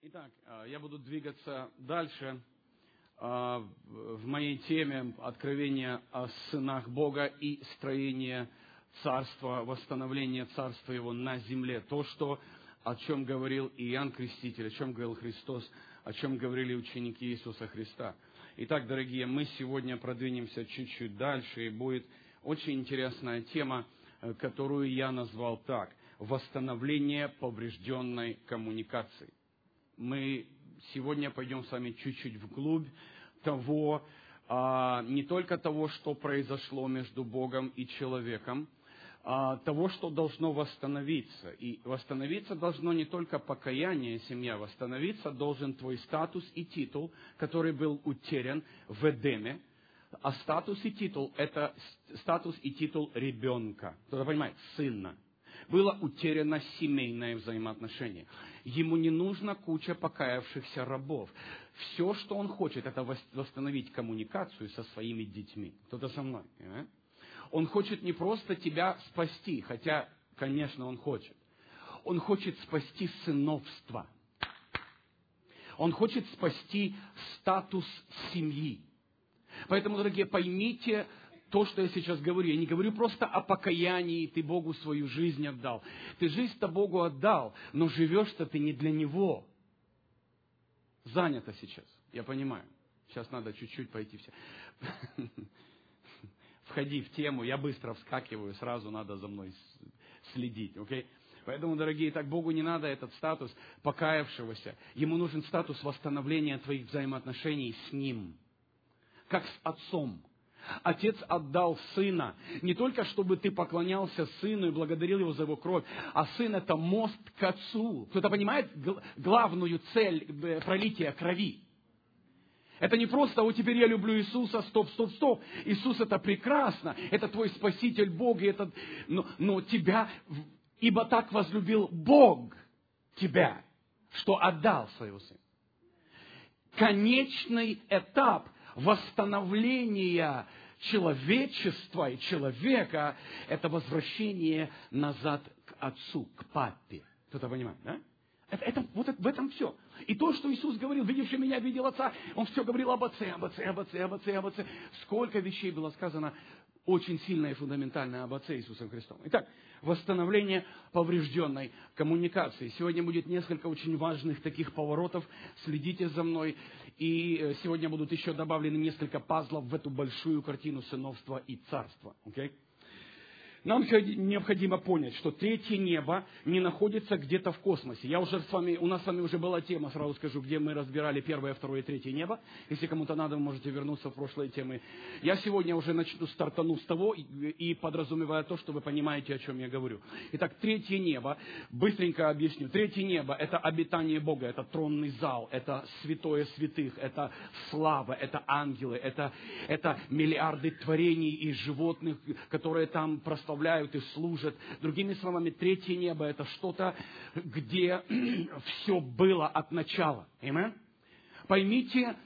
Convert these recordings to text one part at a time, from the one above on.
Итак, я буду двигаться дальше в моей теме откровения о сынах Бога и строение царства, восстановление царства Его на земле. То, о чем говорил Иоанн Креститель, о чем говорил Христос, о чем говорили ученики Иисуса Христа. Итак, дорогие, мы сегодня продвинемся чуть-чуть дальше, и будет очень интересная тема, которую я назвал так: восстановление поврежденной коммуникации. Мы сегодня пойдем с вами чуть-чуть вглубь того, не только того, что произошло между Богом и человеком, того, что должно восстановиться. И восстановиться должно не только покаяние, семья, восстановиться должен твой статус и титул, который был утерян в Эдеме. А статус и титул – это статус и титул ребенка. Кто-то понимает? Сына. Было утеряно семейное взаимоотношение. Ему не нужна куча покаявшихся рабов. Все, что он хочет, это восстановить коммуникацию со своими детьми. Кто-то со мной? Понимаете? Он хочет не просто тебя спасти, хотя, конечно, он хочет. Он хочет спасти сыновство. Он хочет спасти статус семьи. Поэтому, дорогие, поймите то, что я сейчас говорю. Я не говорю просто о покаянии, ты Богу свою жизнь отдал. Ты жизнь-то Богу отдал, но живешь-то ты не для Него. Занято сейчас, я понимаю. Сейчас надо чуть-чуть пойти все. Входи в тему, я быстро вскакиваю, сразу надо за мной следить, окей? Поэтому, дорогие, так Богу не надо этот статус покаявшегося. Ему нужен статус восстановления твоих взаимоотношений с Ним, как с Отцом. Отец отдал Сына не только, чтобы ты поклонялся Сыну и благодарил Его за Его кровь, а Сын – это мост к Отцу. Кто-то понимает главную цель пролития крови? Это не просто: «О, теперь я люблю Иисуса, стоп. Иисус – это прекрасно, это твой Спаситель Бог, но тебя, ибо так возлюбил Бог тебя, что отдал Своего Сына». Конечный этап восстановления человечества и человека – это возвращение назад к Отцу, к Папе. Кто-то понимает, да? Вот в этом все. И то, что Иисус говорил: «Видевший меня, видел Отца», Он все говорил об Отце, об Отце, об Отце, об Отце, об Отце. Сколько вещей было сказано очень сильно и фундаментально об Отце Иисусом Христом. Итак, восстановление поврежденной коммуникации. Сегодня будет несколько очень важных таких поворотов. Следите за мной. И сегодня будут еще добавлены несколько пазлов в эту большую картину сыновства и царства. Okay? Нам необходимо понять, что третье небо не находится где-то в космосе. У нас с вами уже была тема, сразу скажу, где мы разбирали первое, второе, третье небо. Если кому-то надо, вы можете вернуться в прошлые темы. Я сегодня уже стартану с того и подразумевая то, что вы понимаете, о чем я говорю. Итак, третье небо, быстренько объясню. Третье небо – это обитание Бога, это тронный зал, это святое святых, это слава, это ангелы, это миллиарды творений и животных, которые там прославляют и служат. Другими словами, третье небо – это что-то, где все было от начала. Аминь? Поймите,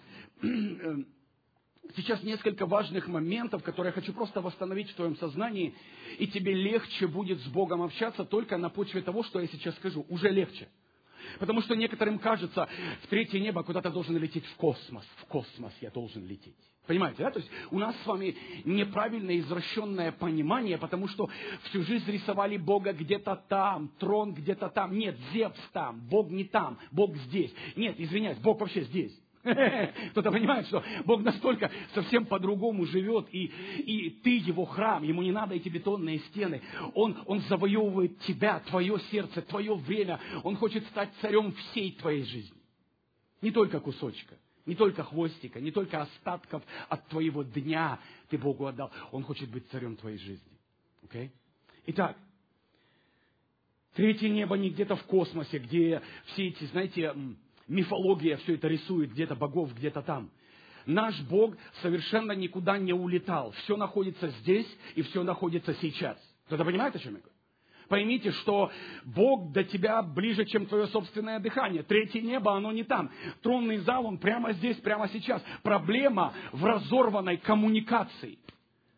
сейчас несколько важных моментов, которые я хочу просто восстановить в твоем сознании, и тебе легче будет с Богом общаться только на почве того, что я сейчас скажу. Уже легче. Потому что некоторым кажется, в третье небо куда-то должен лететь в космос. В космос я должен лететь. Понимаете, да? То есть у нас с вами неправильное, извращенное понимание, потому что всю жизнь рисовали Бога где-то там, трон где-то там. Нет, Зевс там, Бог не там, Бог здесь. Нет, извиняюсь, Бог вообще здесь. Кто-то понимает, что Бог настолько совсем по-другому живет, и ты Его храм, Ему не надо эти бетонные стены. Он завоевывает тебя, твое сердце, твое время. Он хочет стать царем всей твоей жизни. Не только кусочка, не только хвостика, не только остатков от твоего дня ты Богу отдал. Он хочет быть царем твоей жизни. Okay? Итак, третье небо не где-то в космосе, где все эти, знаете, мифология все это рисует, где-то богов, где-то там. Наш Бог совершенно никуда не улетал. Все находится здесь, и все находится сейчас. Кто-то понимает, о чем я говорю? Поймите, что Бог до тебя ближе, чем твое собственное дыхание. Третье небо, оно не там. Тронный зал, он прямо здесь, прямо сейчас. Проблема в разорванной коммуникации.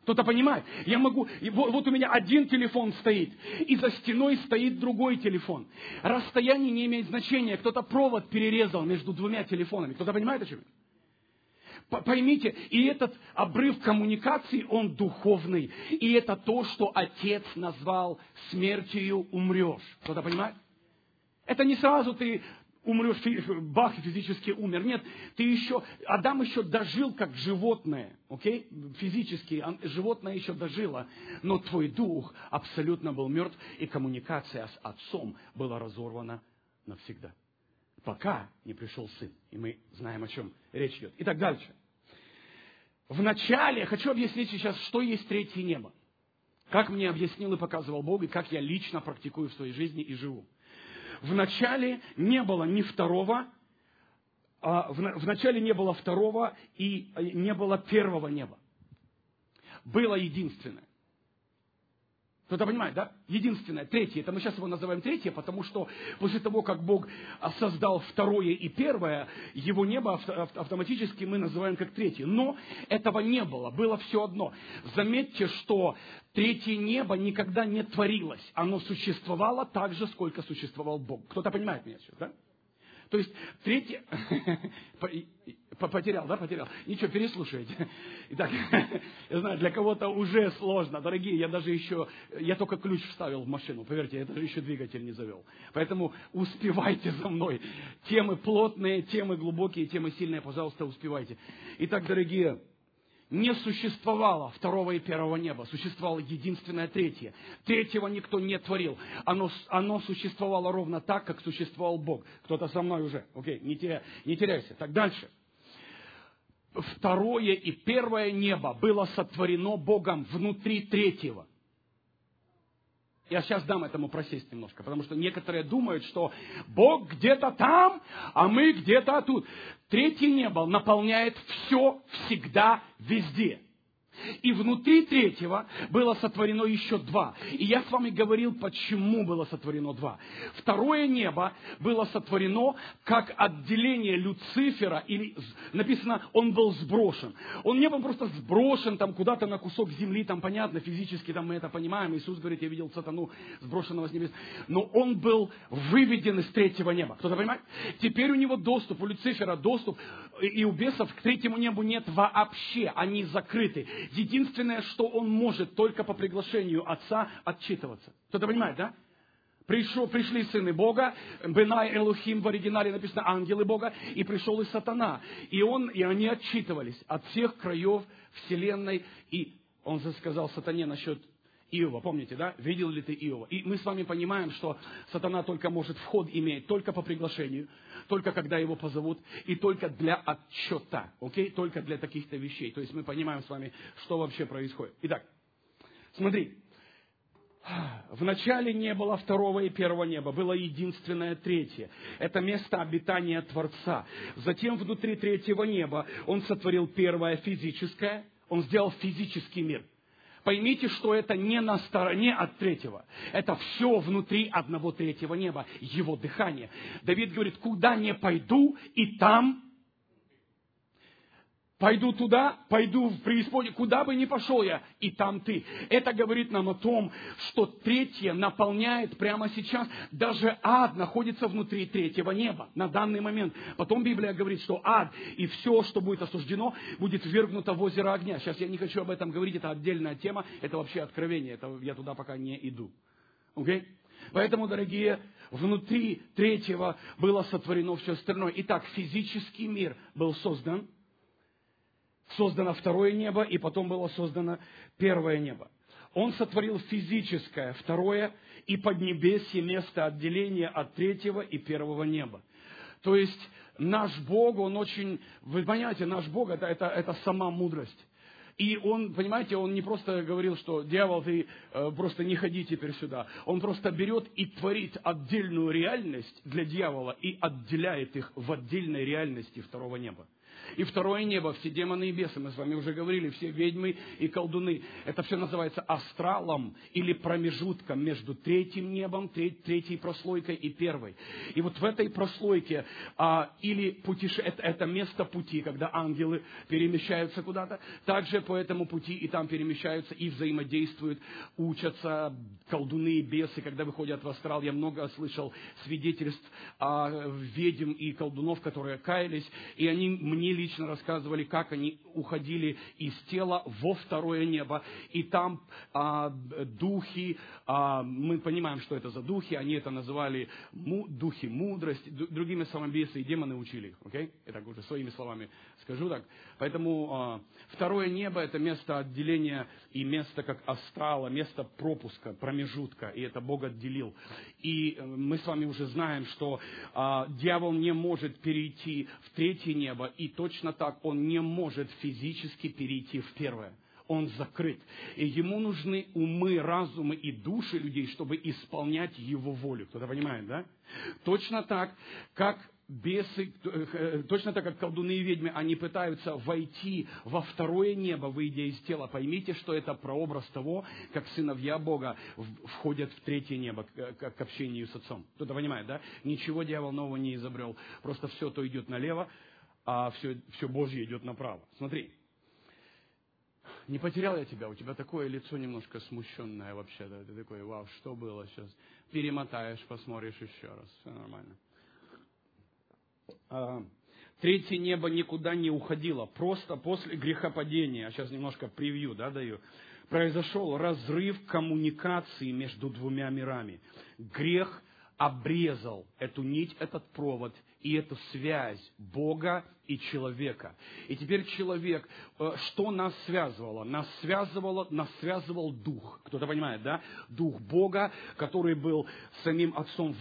Кто-то понимает? Я могу, вот у меня один телефон стоит, и за стеной стоит другой телефон. Расстояние не имеет значения. Кто-то провод перерезал между двумя телефонами. Кто-то понимает, о чем я? Поймите, и этот обрыв коммуникации, он духовный. И это то, что Отец назвал смертью умрешь. Кто-то понимает? Это не сразу ты умрешь, бах, и физически умер. Нет, Адам еще дожил как животное, окей? Физически животное еще дожило, но твой дух абсолютно был мертв, и коммуникация с Отцом была разорвана навсегда. Пока не пришел Сын, и мы знаем, о чем речь идет. Итак, дальше. Вначале, хочу объяснить сейчас, что есть третье небо. Как мне объяснил и показывал Бог, и как я лично практикую в своей жизни и живу. Вначале не было ни второго, вначале не было второго и не было первого неба. Было единственное. Кто-то понимает, да? Единственное, третье. Это мы сейчас его называем третье, потому что после того, как Бог создал второе и первое, его небо автоматически мы называем как третье. Но этого не было, было все одно. Заметьте, что третье небо никогда не творилось. Оно существовало так же, сколько существовал Бог. Кто-то понимает меня сейчас, да? То есть, третье... Потерял, да, потерял? Ничего, переслушайте. Итак, я знаю, для кого-то уже сложно. Дорогие, я только ключ вставил в машину. Поверьте, я даже еще двигатель не завел. Поэтому успевайте за мной. Темы плотные, темы глубокие, темы сильные, пожалуйста, успевайте. Итак, дорогие, не существовало второго и первого неба. Существовало единственное третье. Третьего никто не творил. Оно существовало ровно так, как существовал Бог. Кто-то со мной уже. Окей, не теряйся. Так, дальше. Второе и первое небо было сотворено Богом внутри третьего. Я сейчас дам этому просесть немножко, потому что некоторые думают, что Бог где-то там, а мы где-то тут. Третье небо наполняет все, всегда, везде. И внутри третьего было сотворено еще два. И я с вами говорил, почему было сотворено два. Второе небо было сотворено как отделение Люцифера, или написано, он был сброшен. Он не был просто сброшен там куда-то на кусок земли, там понятно, физически там мы это понимаем. Иисус говорит, я видел сатану, сброшенного с небес. Но он был выведен из третьего неба. Кто-то понимает? Теперь у него доступ, у Люцифера доступ, и у бесов к третьему небу нет вообще, они закрыты. Единственное, что он может, только по приглашению Отца отчитываться. Кто-то понимает, да? Пришли сыны Бога, Бенай Элохим, в оригинале написано ангелы Бога, и пришел и сатана. И они отчитывались от всех краев вселенной. И он сказал сатане насчет Иова, помните, да? Видел ли ты Иова? И мы с вами понимаем, что сатана только может вход иметь только по приглашению, только когда его позовут, и только для отчета, окей? Только для таких-то вещей. То есть мы понимаем с вами, что вообще происходит. Итак, смотри. Вначале не было второго и первого неба, было единственное третье. Это место обитания Творца. Затем внутри третьего неба он сотворил первое физическое, он сделал физический мир. Поймите, что это не на стороне от третьего. Это все внутри одного третьего неба, его дыхание. Давид говорит, куда не пойду, и там пойду туда, пойду в преисподнюю, куда бы ни пошел я, и там ты. Это говорит нам о том, что третье наполняет прямо сейчас. Даже ад находится внутри третьего неба на данный момент. Потом Библия говорит, что ад и все, что будет осуждено, будет ввергнуто в озеро огня. Сейчас я не хочу об этом говорить, это отдельная тема, это вообще откровение, я туда пока не иду. Окей? Поэтому, дорогие, внутри третьего было сотворено все остальное. Итак, физический мир был создан. Создано второе небо, и потом было создано первое небо. Он сотворил физическое, второе, и поднебесье, место отделения от третьего и первого неба. То есть наш Бог, Он очень... Вы понимаете, наш Бог это сама мудрость. И он, понимаете, он не просто говорил, что дьявол, ты просто не ходи теперь сюда. Он просто берет и творит отдельную реальность для дьявола и отделяет их в отдельной реальности второго неба. И второе небо, все демоны и бесы, мы с вами уже говорили, все ведьмы и колдуны. Это все называется астралом или промежутком между третьим небом, третьей прослойкой и первой. И вот в этой прослойке, это место пути, когда ангелы перемещаются куда-то, также по этому пути и там перемещаются и взаимодействуют, учатся колдуны и бесы, когда выходят в астрал. Я много слышал свидетельств ведьм и колдунов, которые каялись, и они мне лично рассказывали, как они уходили из тела во второе небо, и там духи, мы понимаем, что это за духи, они это называли духи мудрости, другими словами, бесы и демоны учили их, окей? Я так уже своими словами скажу так. Поэтому второе небо – это место отделения и место как астрала, место пропуска, промежутка, и это Бог отделил. И мы с вами уже знаем, что дьявол не может перейти в третье небо, и точно так он не может физически перейти в первое. Он закрыт. И ему нужны умы, разумы и души людей, чтобы исполнять его волю. Кто-то понимает, да? Точно так, как бесы, точно так, как колдуны и ведьмы, они пытаются войти во второе небо, выйдя из тела. Поймите, что это прообраз того, как сыновья Бога входят в третье небо, к общению с Отцом. Кто-то понимает, да? Ничего дьявол нового не изобрел. Просто все то идет налево, а все Божье идет направо. Смотри. Не потерял я тебя, у тебя такое лицо немножко смущенное вообще, да? Ты такой, вау, что было сейчас? Перемотаешь, посмотришь еще раз, все нормально. Третье небо никуда не уходило, просто после грехопадения, сейчас немножко превью, да, даю, произошел разрыв коммуникации между двумя мирами. Грех обрезал эту нить, этот провод и эту связь Бога и человека. И теперь человек, что нас связывало? Нас связывал Дух. Кто-то понимает, да? Дух Бога, который был самим Отцом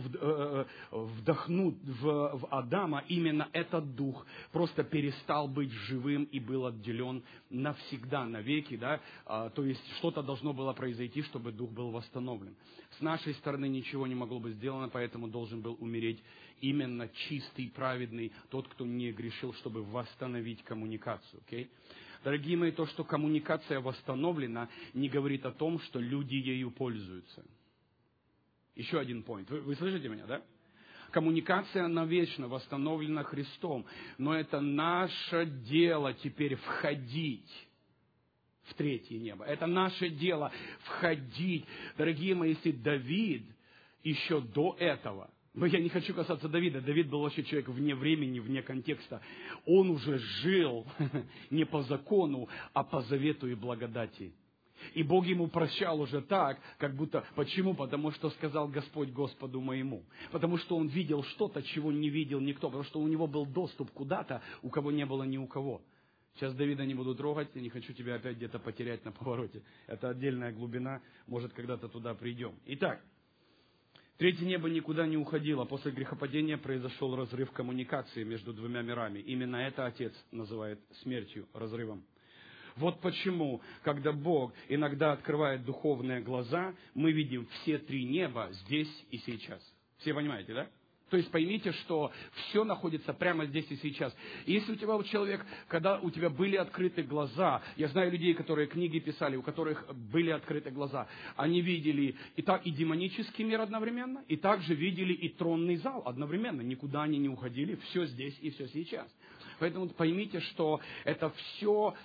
вдохнут в Адама. Именно этот Дух просто перестал быть живым и был отделен навсегда, навеки, да? То есть что-то должно было произойти, чтобы Дух был восстановлен. С нашей стороны ничего не могло быть сделано, поэтому должен был умереть именно чистый, праведный, тот, кто не грешил, чтобы восстановить коммуникацию. Okay? Дорогие мои, то, что коммуникация восстановлена, не говорит о том, что люди ею пользуются. Еще один point. Вы слышите меня, да? Коммуникация навечно восстановлена Христом, но это наше дело теперь входить в третье небо. Это наше дело входить.Дорогие мои, если Давид еще до этого, я не хочу касаться Давида. Давид был вообще человек вне времени, вне контекста. Он уже жил не по закону, а по завету и благодати. И Бог ему прощал уже так, как будто... Почему? Потому что сказал Господь Господу моему. Потому что он видел что-то, чего не видел никто. Потому что у него был доступ куда-то, у кого не было ни у кого. Сейчас Давида не буду трогать, я не хочу тебя опять где-то потерять на повороте. Это отдельная глубина, может, когда-то туда придем. Итак. Третье небо никуда не уходило. После грехопадения произошел разрыв коммуникации между двумя мирами. Именно это Отец называет смертью, разрывом. Вот почему, когда Бог иногда открывает духовные глаза, мы видим все три неба здесь и сейчас. Все понимаете, да? То есть поймите, что все находится прямо здесь и сейчас. И если у тебя человек, когда у тебя были открыты глаза, я знаю людей, которые книги писали, у которых были открыты глаза, они видели и демонический мир одновременно, и также видели и тронный зал одновременно. Никуда они не уходили, все здесь и все сейчас. Поэтому поймите, что это все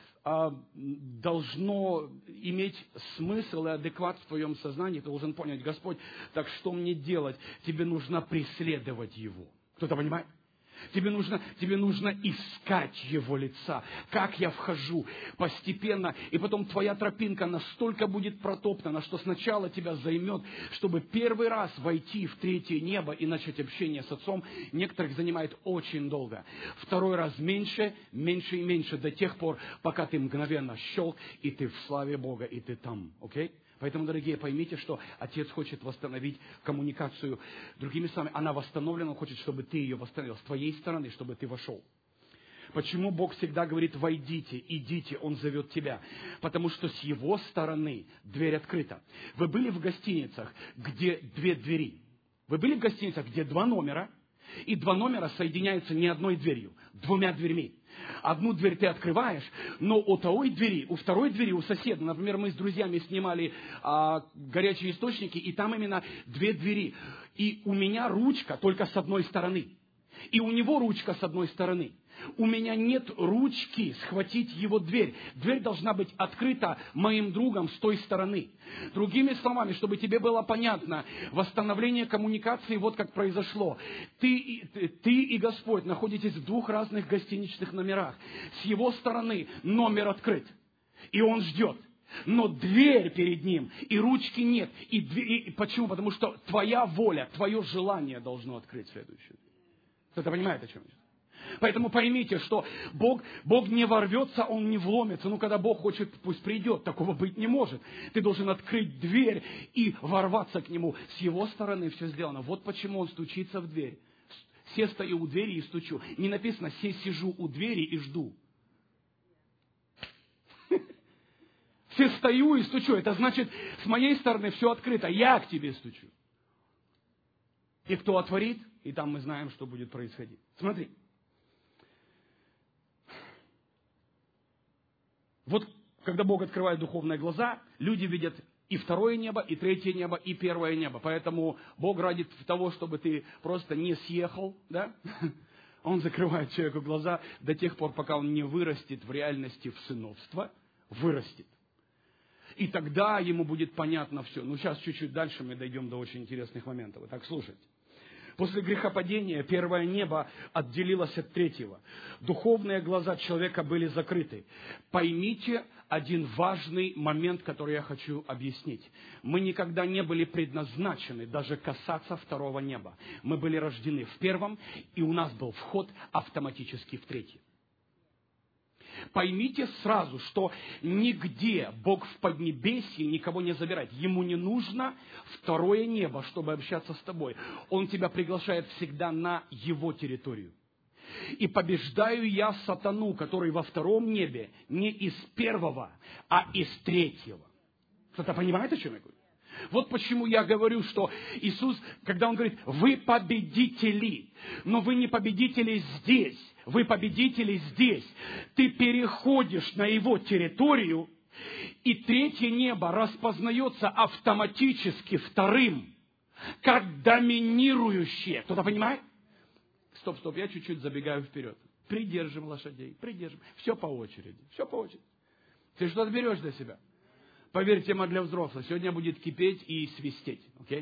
должно иметь смысл и адекват в твоем сознании. Ты должен понять, Господь, так что мне делать? Тебе нужно преследовать Его. Кто-то понимает? Тебе нужно искать Его лица. Как я вхожу постепенно, и потом твоя тропинка настолько будет протоптана, что сначала тебя займет, чтобы первый раз войти в третье небо и начать общение с Отцом. Некоторых занимает очень долго. Второй раз меньше, меньше и меньше, до тех пор, пока ты мгновенно щелк, и ты в славе Бога, и ты там. Окей? Поэтому, дорогие, поймите, что Отец хочет восстановить коммуникацию. Другими словами, она восстановлена, он хочет, чтобы ты ее восстановил с твоей стороны, чтобы ты вошел. Почему Бог всегда говорит, войдите, идите, Он зовет тебя? Потому что с Его стороны дверь открыта. Вы были в гостиницах, где две двери? Вы были в гостиницах, где два номера, И 2 номера соединяются не одной дверью, 2 дверьми. Одну дверь ты открываешь, но у той двери, у второй двери, у соседа, например, мы с друзьями снимали горячие источники, и там именно 2 двери. И у меня ручка только с одной стороны. И у него ручка с одной стороны. У меня нет ручки схватить его дверь. Дверь должна быть открыта моим другом с той стороны. Другими словами, чтобы тебе было понятно, восстановление коммуникации вот как произошло. Ты и Господь находитесь в 2 разных гостиничных номерах. С его стороны номер открыт, и он ждет. Но дверь перед ним, и ручки нет. И почему? Потому что твоя воля, твое желание должно открыть следующую. Кто-то понимает, о чем я? Поэтому поймите, что Бог не ворвется, Он не вломится. Когда Бог хочет, пусть придет. Такого быть не может. Ты должен открыть дверь и ворваться к Нему. С Его стороны все сделано. Вот почему Он стучится в дверь. Все стою у двери и стучу. Не написано, все сижу у двери и жду. Все стою и стучу. Это значит, с моей стороны все открыто. Я к тебе стучу. И кто отворит, и там мы знаем, что будет происходить. Смотри. Вот когда Бог открывает духовные глаза, люди видят и 2 небо, и 3 небо, и 1 небо. Поэтому Бог ради того, чтобы ты просто не съехал, да? Он закрывает человеку глаза до тех пор, пока он не вырастет в реальности в сыновство. Вырастет. И тогда ему будет понятно все. Сейчас чуть-чуть дальше мы дойдем до очень интересных моментов. Итак, слушайте. После грехопадения 1 небо отделилось от 3. Духовные глаза человека были закрыты. Поймите один важный момент, который я хочу объяснить. Мы никогда не были предназначены даже касаться 2 неба. Мы были рождены в 1, и у нас был вход автоматически в 3. Поймите сразу, что нигде Бог в Поднебесье никого не забирает. Ему не нужно 2 небо, чтобы общаться с тобой. Он тебя приглашает всегда на его территорию. И побеждаю я сатану, который во 2 небе, не из 1, а из 3. Кто-то понимает, о чем я говорю? Вот почему я говорю, что Иисус, когда Он говорит, вы победители, но вы не победители здесь, вы победители здесь. Ты переходишь на Его территорию, и 3 небо распознается автоматически 2, как доминирующее. Кто-то понимает? Стоп, я чуть-чуть забегаю вперед. Придержим лошадей, придержим. Все по очереди, все по очереди. Ты что-то берешь для себя? Поверь, тема для взрослых. Сегодня будет кипеть и свистеть. Окей?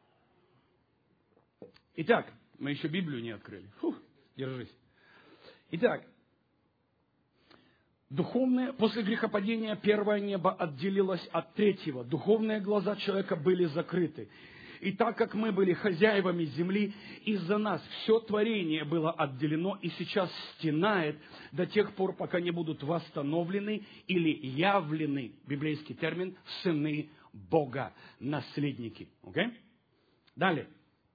Итак, мы еще Библию не открыли. Держись. Итак, после грехопадения 1 небо отделилось от 3. Духовные глаза человека были закрыты. И так как мы были хозяевами земли, из-за нас все творение было отделено и сейчас стенает до тех пор, пока не будут восстановлены или явлены, библейский термин, сыны Бога, наследники. Okay? Далее.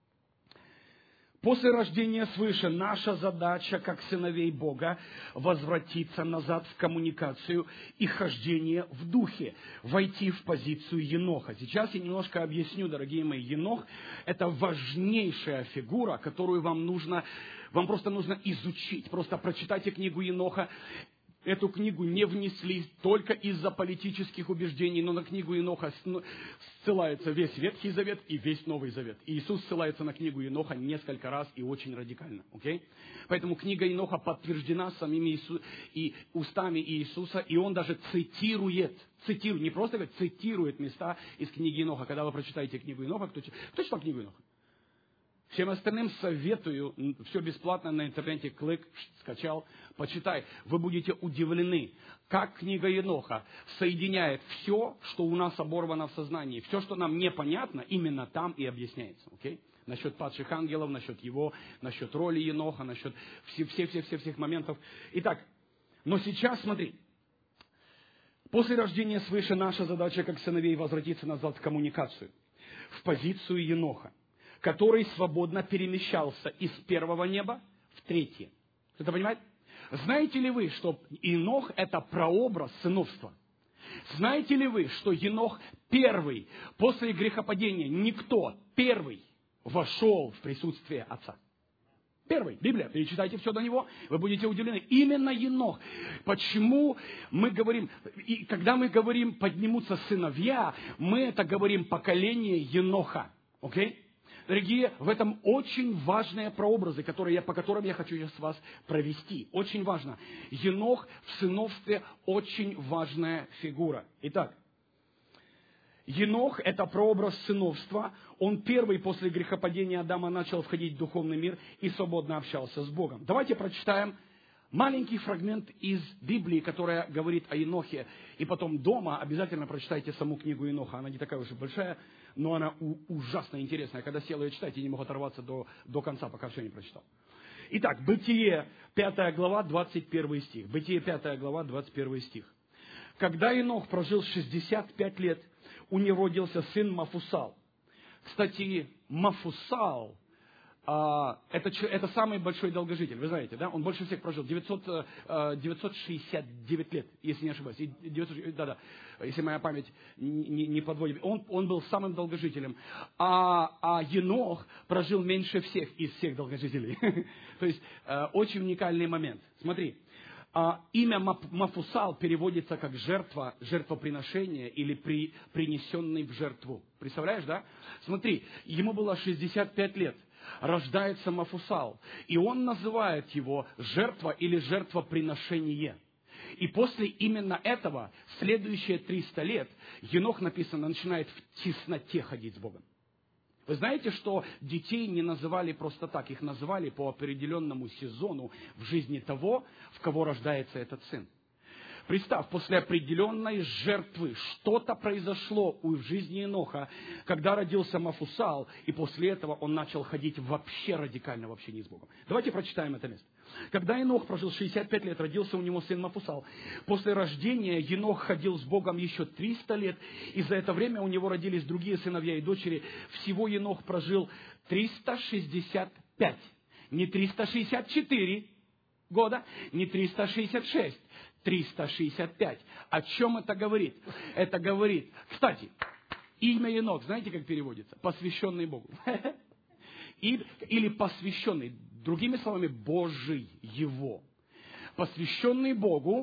После рождения свыше наша задача, как сыновей Бога, возвратиться назад в коммуникацию и хождение в духе, войти в позицию Еноха. Сейчас я немножко объясню, дорогие мои. Енох – это важнейшая фигура, которую вам просто нужно изучить. Просто прочитайте книгу Еноха. Эту книгу не внесли только из-за политических убеждений, но на книгу Еноха ссылается весь Ветхий Завет и весь Новый Завет. И Иисус ссылается на книгу Еноха несколько раз и очень радикально. Okay? Поэтому книга Еноха подтверждена самими и устами Иисуса, и он даже цитирует, не просто говорит, цитирует места из книги Еноха. Когда вы прочитаете книгу Еноха, кто читал книгу Еноха? Всем остальным советую, все бесплатно на интернете, клик, скачал, почитай. Вы будете удивлены, как книга Еноха соединяет все, что у нас оборвано в сознании. Все, что нам непонятно, именно там и объясняется. Okay? Насчет падших ангелов, насчет его, насчет роли Еноха, насчет всех моментов. Итак, но сейчас смотри. После рождения свыше наша задача, как сыновей, возвратиться назад в коммуникацию, в позицию Еноха, который свободно перемещался из 1 неба в 3. Кто-то понимает? Знаете ли вы, что Енох – это прообраз сыновства? Знаете ли вы, что Енох первый, после грехопадения, никто первый вошел в присутствие Отца? Первый. Библия. Перечитайте все до него, вы будете удивлены. Именно Енох. Почему мы говорим, и когда мы говорим «поднимутся сыновья», мы это говорим поколение Еноха. Окей? Дорогие, в этом очень важные прообразы, по которым я хочу сейчас вас провести. Очень важно. Енох в сыновстве очень важная фигура. Итак, Енох – это прообраз сыновства. Он первый после грехопадения Адама начал входить в духовный мир и свободно общался с Богом. Давайте прочитаем маленький фрагмент из Библии, которая говорит о Енохе. И потом дома обязательно прочитайте саму книгу Еноха. Она не такая уж и большая, но она ужасно интересная. Когда сел ее читать, я не мог оторваться до конца, пока все не прочитал. Итак, Бытие, 5 глава, 21 стих. Бытие, 5 глава, 21 стих. Когда Енох прожил 65 лет, у него родился сын Мафусал. Кстати, Мафусал это самый большой долгожитель, вы знаете, да? Он больше всех прожил, 969 лет, если не ошибаюсь. Если моя память не подводит. Он был самым долгожителем. А Енох прожил меньше всех из всех долгожителей. То есть, очень уникальный момент. Смотри. Имя Мафусал переводится как жертва, жертвоприношение или принесенный в жертву. Представляешь, да? Смотри, ему было 65 лет. Рождается Мафусал. И он называет его жертва или жертвоприношение. И после именно этого, следующие 300 лет, Енох, написано, начинает в тесноте ходить с Богом. Вы знаете, что детей не называли просто так, их называли по определенному сезону в жизни того, в кого рождается этот сын. Представь, после определенной жертвы что-то произошло в жизни Еноха, когда родился Мафусал, и после этого он начал ходить вообще радикально в общении с Богом. Давайте прочитаем это место. Когда Енох прожил 65 лет, родился у него сын Мафусал. После рождения Енох ходил с Богом еще 300 лет, и за это время у него родились другие сыновья и дочери. Всего Енох прожил 365, не 364 года, не 366. 365. О чем это говорит? Это говорит, кстати, имя Енох, знаете, как переводится? Посвященный Богу. Или посвященный, другими словами, Божий его. Посвященный Богу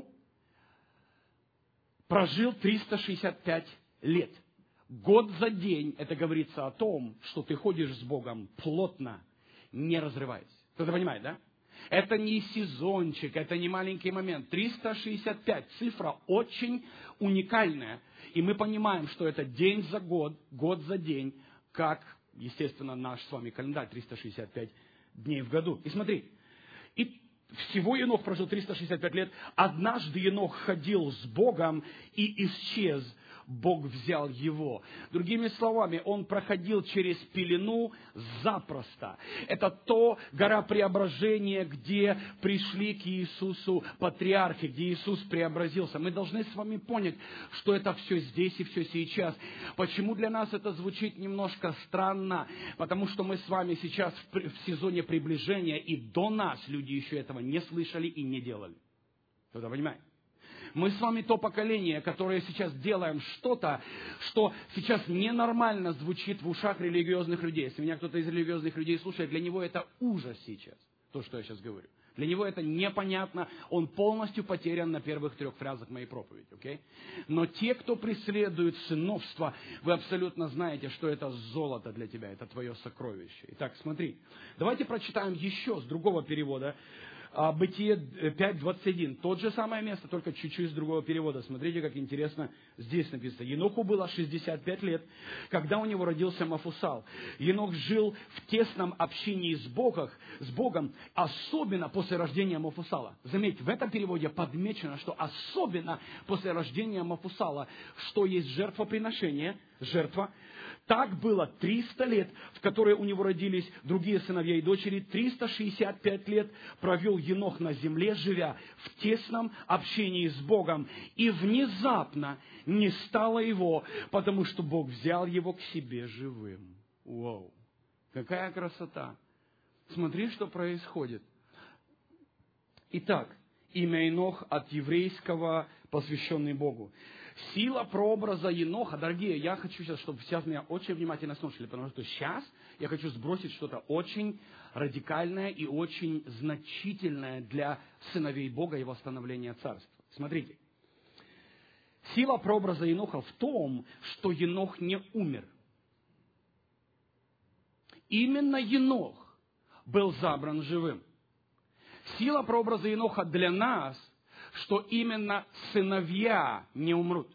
прожил 365 лет. Год за день, это говорится о том, что ты ходишь с Богом плотно, не разрываясь. Кто-то понимает, да? Это не сезончик, это не маленький момент. 365, цифра очень уникальная. И мы понимаем, что это день за год, год за день, как, естественно, наш с вами календарь 365 дней в году. И смотри, и всего Енох прожил 365 лет. Однажды Енох ходил с Богом и исчез. Бог взял его. Другими словами, он проходил через пелену запросто. Это то гора преображения, где пришли к Иисусу патриархи, где Иисус преобразился. Мы должны с вами понять, что это все здесь и все сейчас. Почему для нас это звучит немножко странно? Потому что мы с вами сейчас в сезоне приближения, и до нас люди еще этого не слышали и не делали. Кто-то понимает? Мы с вами то поколение, которое сейчас делаем что-то, что сейчас ненормально звучит в ушах религиозных людей. Если меня кто-то из религиозных людей слушает, для него это ужас сейчас, то, что я сейчас говорю. Для него это непонятно, он полностью потерян на первых 3 фразах моей проповеди. Okay? Но те, кто преследует сыновство, вы абсолютно знаете, что это золото для тебя, это твое сокровище. Итак, смотри, давайте прочитаем еще с другого перевода. Бытие 5:21. Тот же самое место, только чуть-чуть с другого перевода. Смотрите, как интересно здесь написано. Еноху было 65 лет, когда у него родился Мафусал. Енох жил в тесном общении с Богом, особенно после рождения Мафусала. Заметьте, в этом переводе подмечено, что особенно после рождения Мафусала, что есть жертвоприношение, жертва. Так было 300 лет, в которые у него родились другие сыновья и дочери. 365 лет провел Енох на земле, живя в тесном общении с Богом. И внезапно не стало его, потому что Бог взял его к себе живым. Вау! Какая красота! Смотри, что происходит. Итак, имя Енох от еврейского, посвященный Богу. Сила прообраза Еноха. Дорогие, я хочу сейчас, чтобы сейчас меня очень внимательно слушали, потому что сейчас я хочу сбросить что-то очень радикальное и очень значительное для сыновей Бога и восстановления царства. Смотрите. Сила прообраза Еноха в том, что Енох не умер. Именно Енох был забран живым. Сила прообраза Еноха для нас, что именно сыновья не умрут.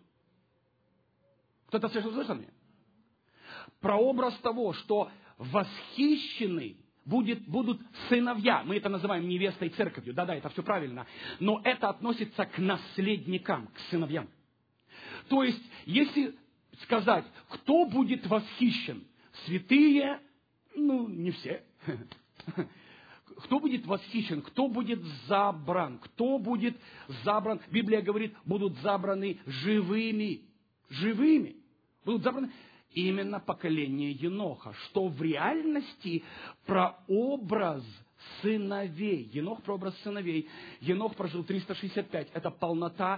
Кто-то слышал меня? Прообраз того, что восхищены будут сыновья. Мы это называем невестой церковью. Да-да, это все правильно. Но это относится к наследникам, к сыновьям. То есть, если сказать, кто будет восхищен? Святые, не все. Кто будет восхищен? Кто будет забран? Кто будет забран? Библия говорит, будут забраны живыми. Живыми. Будут забраны именно поколение Еноха, что в реальности прообраз сыновей. Енох прообраз сыновей. Енох прожил 365. Это полнота.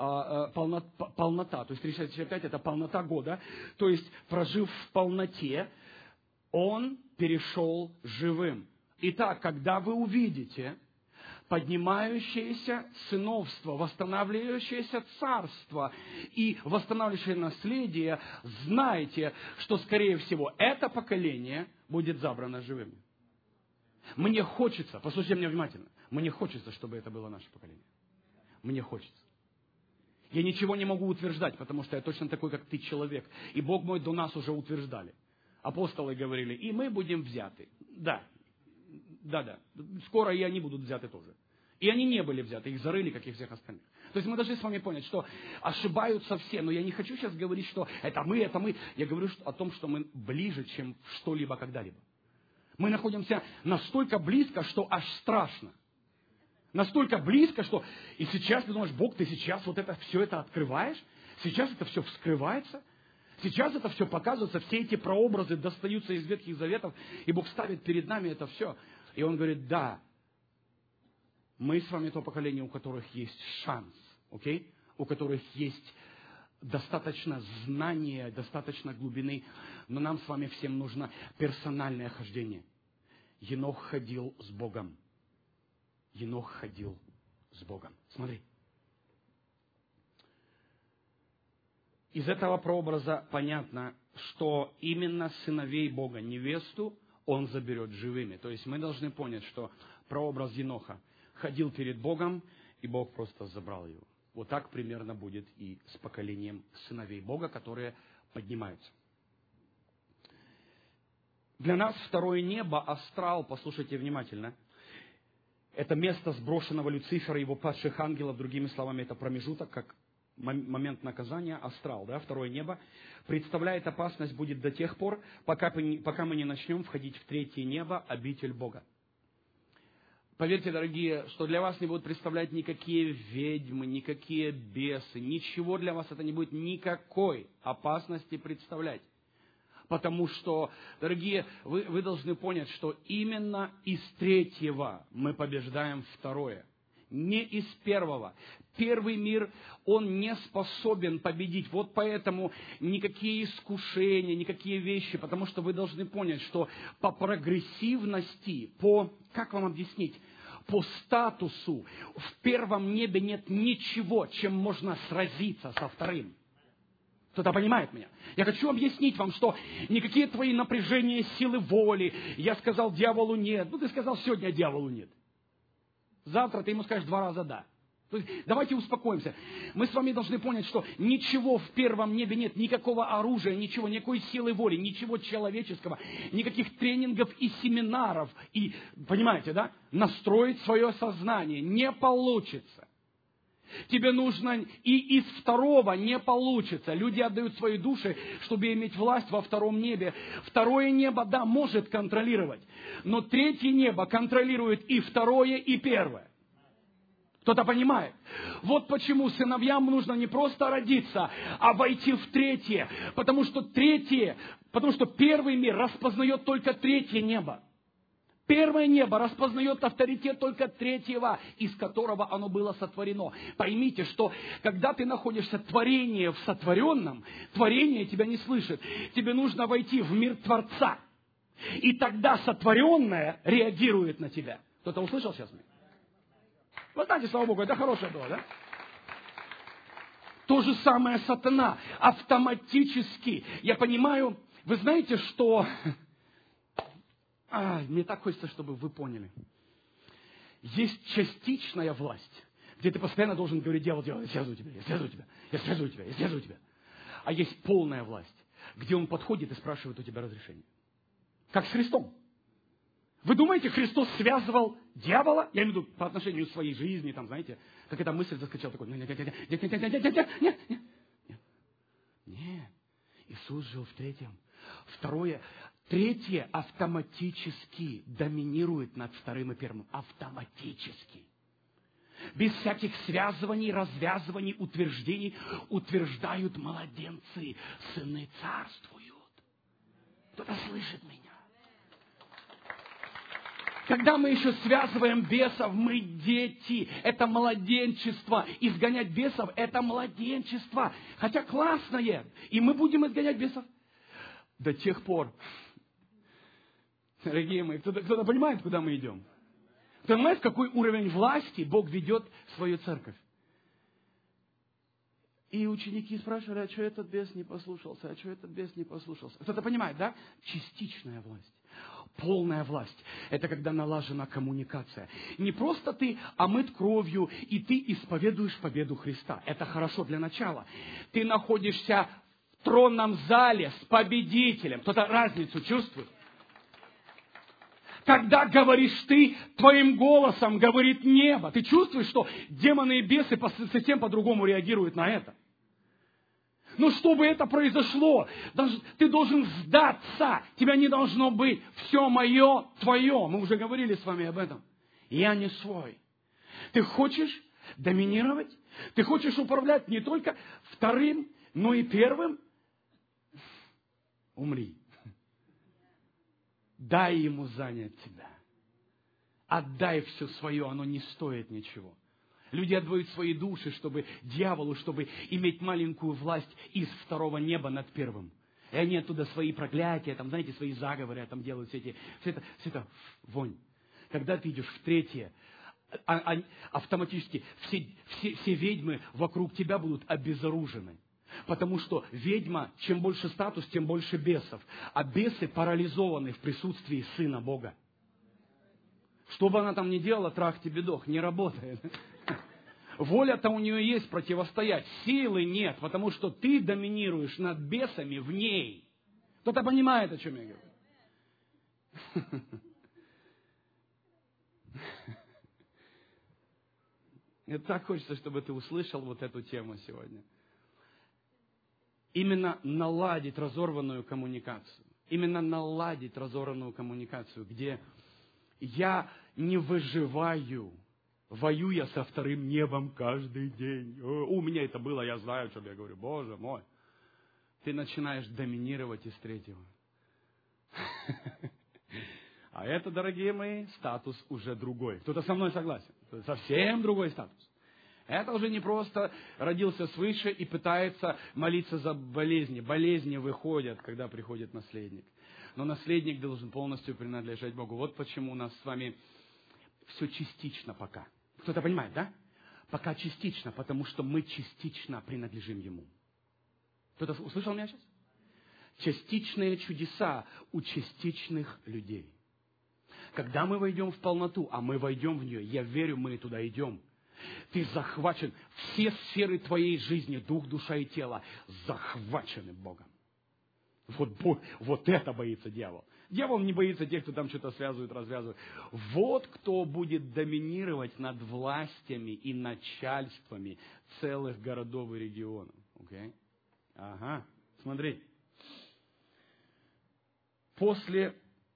То есть 365 это полнота года. То есть, прожив в полноте, он перешел живым. Итак, когда вы увидите поднимающееся сыновство, восстанавливающееся царство и восстанавливающее наследие, знайте, что, скорее всего, это поколение будет забрано живыми. Мне хочется, послушайте меня внимательно, мне хочется, чтобы это было наше поколение. Мне хочется. Я ничего не могу утверждать, потому что я точно такой, как ты, человек. И Бог мой до нас уже утверждали. Апостолы говорили, и мы будем взяты. Да. Скоро и они будут взяты тоже. И они не были взяты, их зарыли, как и всех остальных. То есть мы должны с вами понять, что ошибаются все. Но я не хочу сейчас говорить, что это мы. Я говорю о том, что мы ближе, чем что-либо когда-либо. Мы находимся настолько близко, что аж страшно. Настолько близко, что и сейчас ты думаешь, Бог, ты сейчас все это открываешь? Сейчас это все вскрывается? Сейчас это все показывается, все эти прообразы достаются из Ветхих Заветов, и Бог ставит перед нами это все. И Он говорит, да, мы с вами то поколение, у которых есть шанс, окей? У которых есть достаточно знания, достаточно глубины, но нам с вами всем нужно персональное хождение. Енох ходил с Богом. Енох ходил с Богом. Смотри. Из этого прообраза понятно, что именно сыновей Бога, невесту, Он заберет живыми. То есть мы должны понять, что прообраз Еноха ходил перед Богом, и Бог просто забрал его. Вот так примерно будет и с поколением сыновей Бога, которые поднимаются. Для нас второе небо, астрал, послушайте внимательно, это место сброшенного Люцифера и его падших ангелов, другими словами, это промежуток, как момент наказания, астрал, да, второе небо, представляет опасность будет до тех пор, пока мы не начнем входить в третье небо, обитель Бога. Поверьте, дорогие, что для вас не будут представлять никакие ведьмы, никакие бесы, ничего для вас это не будет никакой опасности представлять. Потому что, дорогие, вы должны понять, что именно из третьего мы побеждаем второе. Не из первого. Первый мир, он не способен победить. Вот поэтому никакие искушения, никакие вещи, потому что вы должны понять, что по прогрессивности, как вам объяснить, по статусу в первом небе нет ничего, чем можно сразиться со вторым. Кто-то понимает меня? Я хочу объяснить вам, что никакие твои напряжения силы воли, я сказал дьяволу нет, ты сказал сегодня дьяволу нет. Завтра ты ему скажешь 2 раза да. То есть, давайте успокоимся. Мы с вами должны понять, что ничего в первом небе нет, никакого оружия, ничего, никакой силы воли, ничего человеческого, никаких тренингов и семинаров. И, понимаете, да? Настроить свое сознание не получится. Тебе нужно и из второго не получится. Люди отдают свои души, чтобы иметь власть во втором небе. Второе небо, да, может контролировать. Но третье небо контролирует и второе, и первое. Кто-то понимает? Вот почему сыновьям нужно не просто родиться, а войти в третье. Потому что первый мир распознает только третье небо. Первое небо распознает авторитет только третьего, из которого оно было сотворено. Поймите, что когда ты находишься творение в сотворенном, творение тебя не слышит. Тебе нужно войти в мир Творца. И тогда сотворенное реагирует на тебя. Кто-то услышал сейчас меня? Вы знаете, слава Богу, это хорошее было, да? То же самое сатана. Автоматически. Я понимаю, вы знаете, что... мне так хочется, чтобы вы поняли. Есть частичная власть, где ты постоянно должен говорить: дьявол, я связываю тебя, я связываю тебя, я связываю тебя, я связываю тебя. А есть полная власть, где он подходит и спрашивает у тебя разрешение. Как с Христом. Вы думаете, Христос связывал дьявола? Я имею в виду по отношению к своей жизни, там, знаете, как эта мысль заскочила, такой: нет. Иисус жил в третьем. Третье автоматически доминирует над вторым и первым. Автоматически. Без всяких связываний, развязываний, утверждений утверждают младенцы. Сыны царствуют. Кто-то слышит меня? Когда мы еще связываем бесов, мы дети. Это младенчество. Изгонять бесов – это младенчество. Хотя классное. И мы будем изгонять бесов до тех пор. Дорогие мои, кто-то понимает, куда мы идем? Кто понимает, в какой уровень власти Бог ведет свою церковь? И ученики спрашивали: а что этот бес не послушался? А что этот бес не послушался? Кто-то понимает, да? Частичная власть. Полная власть. Это когда налажена коммуникация. Не просто ты омыт кровью, и ты исповедуешь победу Христа. Это хорошо для начала. Ты находишься в тронном зале с победителем. Кто-то разницу чувствует? Когда говоришь ты, твоим голосом говорит небо. Ты чувствуешь, что демоны и бесы совсем по-другому реагируют на это. Но чтобы это произошло, ты должен сдаться. Тебя не должно быть. Все мое, твое. Мы уже говорили с вами об этом. Я не свой. Ты хочешь доминировать? Ты хочешь управлять не только вторым, но и первым? Умри. Дай ему занять тебя. Отдай все свое, оно не стоит ничего. Люди отдают свои души, чтобы дьяволу, чтобы иметь маленькую власть из второго неба над первым. И они оттуда свои проклятия, там, знаете, свои заговоры там делают, все это вонь. Когда ты идешь в третье, автоматически все ведьмы вокруг тебя будут обезоружены. Потому что ведьма, чем больше статус, тем больше бесов. А бесы парализованы в присутствии Сына Бога. Что бы она там ни делала, трах-тебе-дох, не работает. Воля-то у нее есть противостоять. Силы нет, потому что ты доминируешь над бесами в ней. Кто-то понимает, о чем я говорю? Мне так хочется, чтобы ты услышал вот эту тему сегодня. Именно наладить разорванную коммуникацию. Именно наладить разорванную коммуникацию, где я не выживаю, воюя со вторым небом каждый день. У меня это было, я знаю, что я говорю. Боже мой. Ты начинаешь доминировать из третьего. А это, дорогие мои, статус уже другой. Кто-то со мной согласен. Это совсем другой статус. Это уже не просто родился свыше и пытается молиться за болезни. Болезни выходят, когда приходит наследник. Но наследник должен полностью принадлежать Богу. Вот почему у нас с вами все частично пока. Кто-то понимает, да? Пока частично, потому что мы частично принадлежим Ему. Кто-то услышал меня сейчас? Частичные чудеса у частичных людей. Когда мы войдем в полноту, а мы войдем в нее, я верю, мы туда идем. Ты захвачен. Все сферы твоей жизни, дух, душа и тело, захвачены Богом. Вот это боится дьявол. Дьявол не боится тех, кто там что-то связывает, развязывает. Вот кто будет доминировать над властями и начальствами целых городов и регионов. Okay? Ага, смотри. После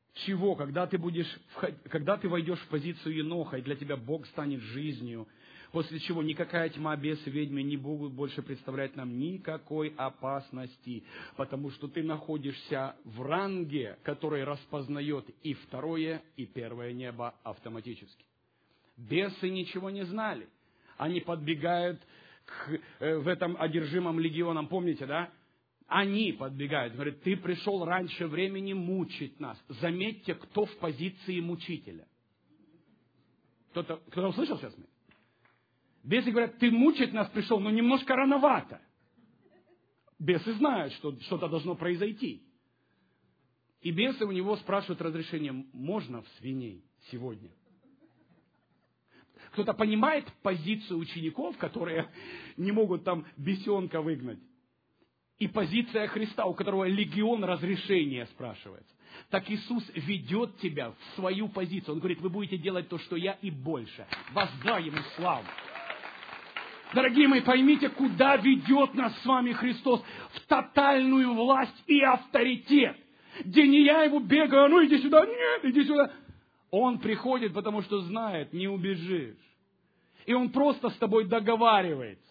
чего? Когда ты войдешь в позицию Еноха, и для тебя Бог станет жизнью, после чего никакая тьма, бесы, ведьмы не будут больше представлять нам никакой опасности, потому что ты находишься в ранге, который распознает и второе, и первое небо автоматически. Бесы ничего не знали. Они подбегают в этом одержимом легионом, помните, да? Они подбегают, говорят, ты пришел раньше времени мучить нас. Заметьте, кто в позиции мучителя. Кто-то услышал сейчас меня? Бесы говорят, ты мучить нас пришел, но немножко рановато. Бесы знают, что что-то должно произойти. И бесы у него спрашивают разрешение, можно в свиней сегодня? Кто-то понимает позицию учеников, которые не могут там бесенка выгнать? И позиция Христа, у которого легион разрешения спрашивается. Так Иисус ведет тебя в свою позицию. Он говорит, вы будете делать то, что я, и больше. Воздай ему славу. Дорогие мои, поймите, куда ведет нас с вами Христос. В тотальную власть и авторитет. Где не я его бегаю, ну иди сюда, нет, иди сюда. Он приходит, потому что знает, не убежишь. И он просто с тобой договаривается.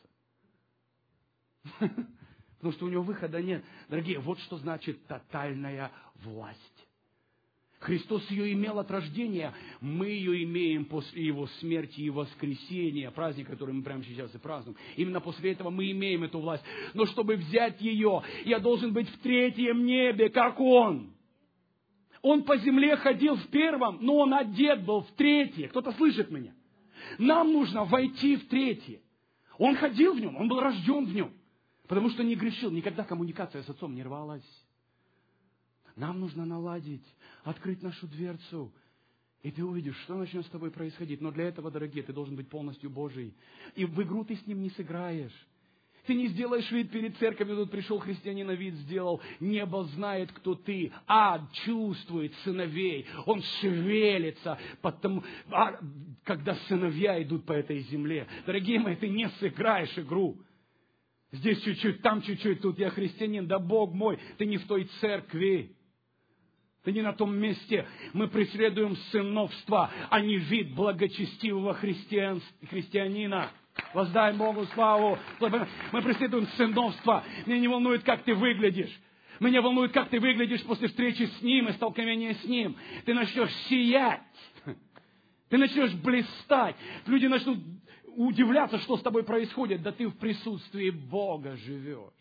Потому что у него выхода нет. Дорогие, вот что значит тотальная власть. Христос ее имел от рождения, мы ее имеем после Его смерти и воскресения, праздник, который мы прямо сейчас и празднуем. Именно после этого мы имеем эту власть. Но чтобы взять ее, я должен быть в третьем небе, как Он. Он по земле ходил в первом, но Он одет был в третье. Кто-то слышит меня? Нам нужно войти в третье. Он ходил в нем, Он был рожден в нем. Потому что не грешил, никогда коммуникация с Отцом не рвалась. Нам нужно наладить, открыть нашу дверцу. И ты увидишь, что начнет с тобой происходить. Но для этого, дорогие, ты должен быть полностью Божий. И в игру ты с ним не сыграешь. Ты не сделаешь вид перед церковью, тут пришел христианин, вид сделал. Небо знает, кто ты. Ад чувствует сыновей. Он шевелится, когда сыновья идут по этой земле. Дорогие мои, ты не сыграешь игру. Здесь чуть-чуть, там чуть-чуть, тут я христианин. Да Бог мой, ты не в той церкви. Ты не на том месте. Мы преследуем сыновство, а не вид благочестивого христианина. Воздай Богу славу. Мы преследуем сыновство. Меня не волнует, как ты выглядишь. Меня волнует, как ты выглядишь после встречи с Ним и столкновения с Ним. Ты начнешь сиять. Ты начнешь блистать. Люди начнут удивляться, что с тобой происходит. Да ты в присутствии Бога живешь.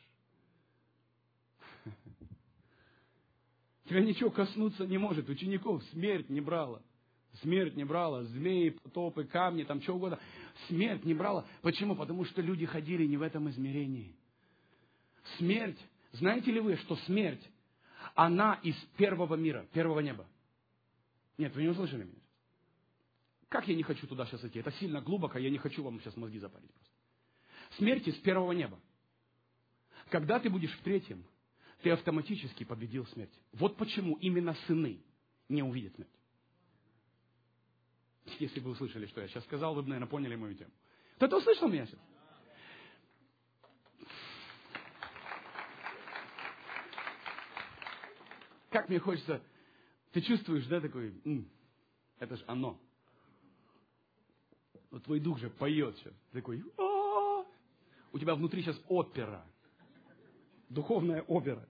Тебя ничего коснуться не может. Учеников смерть не брала. Смерть не брала. Змеи, потопы, камни, там что угодно. Смерть не брала. Почему? Потому что люди ходили не в этом измерении. Смерть. Знаете ли вы, что смерть, она из первого мира, первого неба? Нет, вы не услышали меня? Как я не хочу туда сейчас идти? Это сильно глубоко, я не хочу вам сейчас мозги запарить просто. Смерть из первого неба. Когда ты будешь в третьем, ты автоматически победил смерть. Вот почему именно сыны не увидят смерть. Если бы вы услышали, что я сейчас сказал, вы бы, наверное, поняли мою тему. Кто-то услышал меня сейчас? Как мне хочется... Ты чувствуешь, да, такой... это же оно. Вот твой дух же поет сейчас. Такой... У тебя внутри сейчас опера. Духовная опера.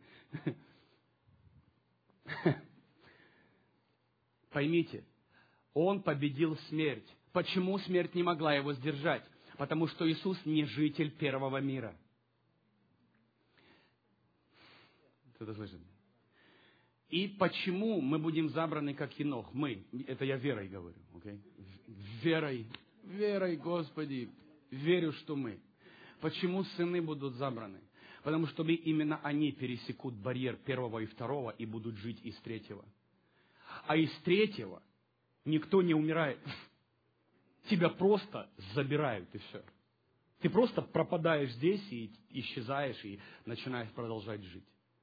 Поймите, Он победил смерть. Почему смерть не могла Его сдержать? Потому что Иисус не житель первого мира. Кто-то слышит? И почему мы будем забраны, как Енох? Мы, это я верой говорю. Okay? Верой, Господи, верю, что мы. Почему сыны будут забраны? Потому что именно они пересекут барьер первого и второго и будут жить из третьего. А из третьего никто не умирает. Тебя просто забирают, и все. Ты просто пропадаешь здесь и исчезаешь, и начинаешь продолжать жить.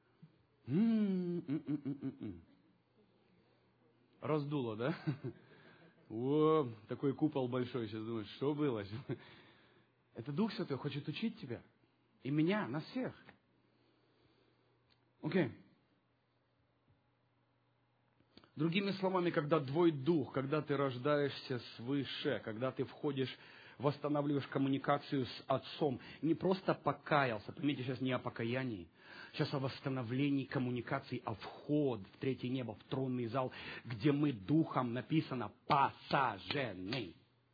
Раздуло, да? О, такой купол большой, сейчас думаешь, что было? Это Дух Святой хочет учить тебя. И меня, нас всех. Окей. Другими словами, когда твой дух, когда ты рождаешься свыше, когда ты входишь, восстанавливаешь коммуникацию с Отцом, не просто покаялся, поймите, сейчас не о покаянии, сейчас о восстановлении коммуникаций, о вход в третье небо, в тронный зал, где мы духом, написано, посажены.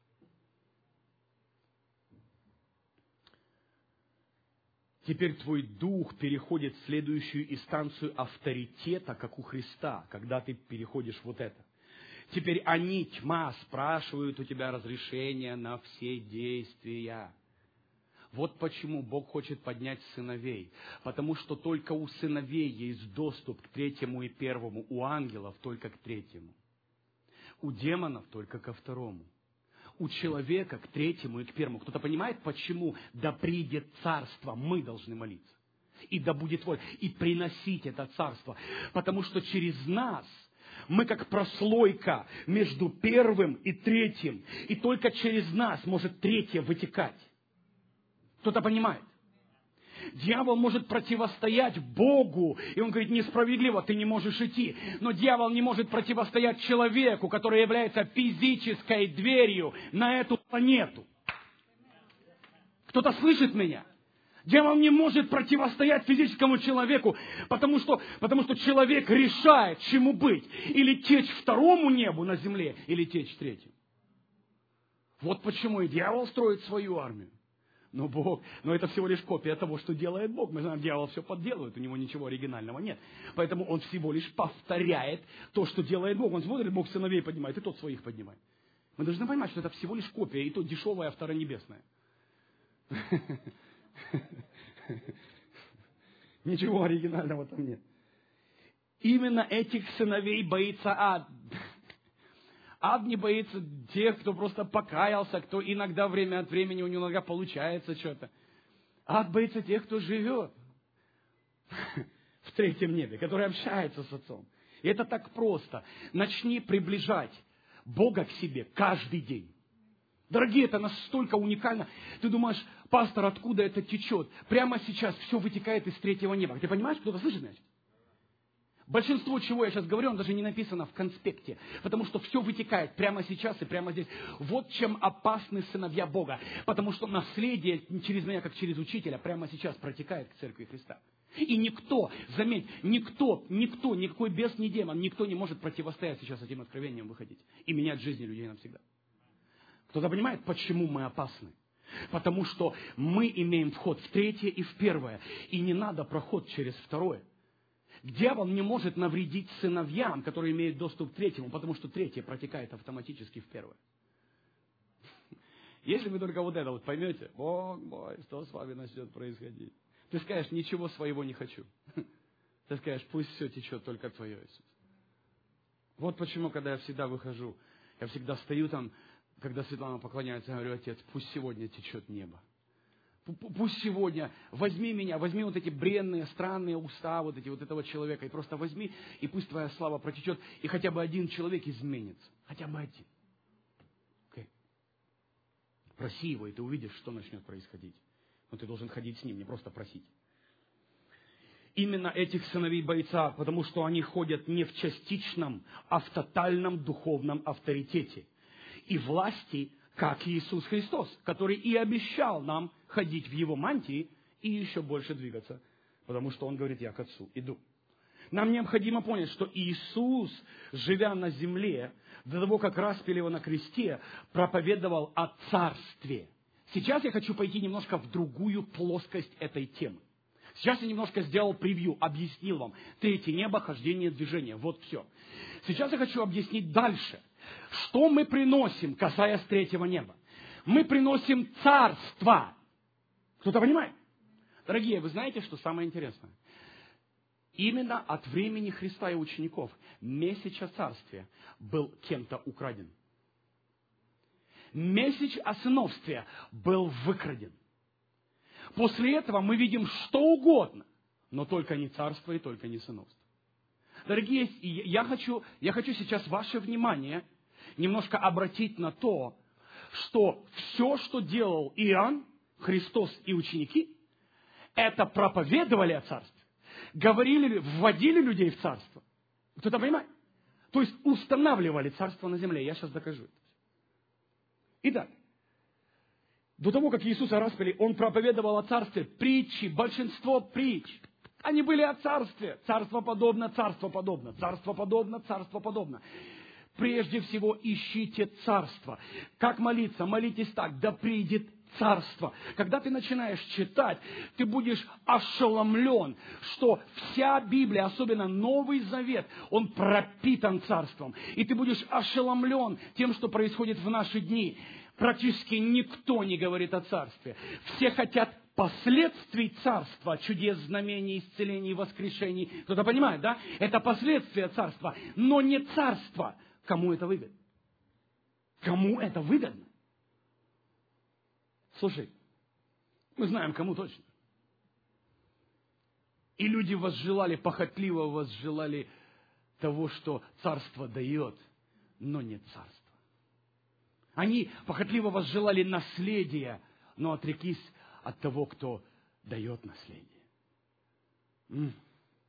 Теперь твой дух переходит в следующую инстанцию авторитета, как у Христа, когда ты переходишь вот это. Теперь они, тьма, спрашивают у тебя разрешения на все действия. Вот почему Бог хочет поднять сыновей. Потому что только у сыновей есть доступ к третьему и первому, у ангелов только к третьему. У демонов только ко второму. У человека к третьему и к первому. Кто-то понимает, почему да придет царство, мы должны молиться. И да будет воля. И приносить это царство. Потому что через нас мы как прослойка между первым и третьим. И только через нас может третье вытекать. Кто-то понимает? Дьявол может противостоять Богу, и он говорит, несправедливо, ты не можешь идти. Но дьявол не может противостоять человеку, который является физической дверью на эту планету. Кто-то слышит меня? Дьявол не может противостоять физическому человеку, потому что человек решает, чему быть. Или течь второму небу на земле, или течь третьему. Вот почему и дьявол строит свою армию. Но это всего лишь копия того, что делает Бог. Мы знаем, дьявол все подделывает, у него ничего оригинального нет. Поэтому он всего лишь повторяет то, что делает Бог. Он смотрит, Бог сыновей поднимает, и тот своих поднимает. Мы должны понимать, что это всего лишь копия, и то дешевая, а второнебесная. Ничего оригинального там нет. Именно этих сыновей боится ад. Ад не боится тех, кто просто покаялся, кто иногда время от времени, у него иногда получается что-то. Ад боится тех, кто живет в третьем небе, который общается с Отцом. И это так просто. Начни приближать Бога к себе каждый день. Дорогие, это настолько уникально. Ты думаешь, пастор, откуда это течет? Прямо сейчас все вытекает из третьего неба. Ты понимаешь, кто-то слышит, значит? Большинство, чего я сейчас говорю, он даже не написано в конспекте, потому что все вытекает прямо сейчас и прямо здесь. Вот чем опасны сыновья Бога, потому что наследие через меня, как через учителя, прямо сейчас протекает к церкви Христа. И никто, заметь, никакой бес, ни демон, никто не может противостоять сейчас этим откровениям выходить и менять жизни людей навсегда. Кто-то понимает, почему мы опасны? Потому что мы имеем вход в третье и в первое, и не надо проход через второе. Дьявол не может навредить сыновьям, которые имеют доступ к третьему, потому что третье протекает автоматически в первое. Если вы только вот это вот поймете, Бог мой, что с вами начнет происходить? Ты скажешь, ничего своего не хочу. Ты скажешь, пусть все течет только Твое, Иисус. Вот почему, когда я всегда выхожу, я всегда стою там, когда Светлана поклоняется, я говорю, Отец, пусть сегодня течет небо. Пусть сегодня возьми меня, возьми вот эти бренные, странные уста вот этого человека, и просто возьми, и пусть Твоя слава протечет, и хотя бы один человек изменится. Хотя бы один. Okay. Проси его, и ты увидишь, что начнет происходить. Но ты должен ходить с ним, не просто просить. Именно этих сыновей бойца, потому что они ходят не в частичном, а в тотальном духовном авторитете и власти, как Иисус Христос, который и обещал нам ходить в Его мантии и еще больше двигаться, потому что Он говорит, я к Отцу иду. Нам необходимо понять, что Иисус, живя на земле, до того, как распяли Его на кресте, проповедовал о Царстве. Сейчас я хочу пойти немножко в другую плоскость этой темы. Сейчас я немножко сделал превью, объяснил вам. Третье небо, хождение, движение. Вот все. Сейчас я хочу объяснить дальше. Что мы приносим, касаясь третьего неба? Мы приносим царство. Кто-то понимает? Дорогие, вы знаете, что самое интересное? Именно от времени Христа и учеников месяц о царстве был кем-то украден. Месяц о сыновстве был выкраден. После этого мы видим что угодно, но только не царство и только не сыновство. Дорогие, я хочу сейчас ваше внимание немножко обратить на то, что все, что делал Иоанн, Христос и ученики, это проповедовали о царстве, говорили, вводили людей в царство. Кто-то понимает? То есть устанавливали царство на земле. Я сейчас докажу это. Итак, до того, как Иисуса распяли, Он проповедовал о царстве, притчи, большинство притч. Они были о царстве. Царство подобно, царство подобно, царство подобно, царство подобно. Прежде всего ищите царство. Как молиться? Молитесь так: да придет царство. Когда ты начинаешь читать, ты будешь ошеломлен, что вся Библия, особенно Новый Завет, он пропитан царством. И ты будешь ошеломлен тем, что происходит в наши дни. Практически никто не говорит о царстве. Все хотят последствий царства, чудес, знамений, исцелений, воскрешений. Кто-то понимает, да? Это последствия царства, но не царство. Кому это выгодно? Кому это выгодно? Слушай, мы знаем, кому точно. И люди возжелали, похотливо возжелали того, что царство дает, но не царство. Они похотливо возжелали наследия, но отреклись от того, кто дает наследие.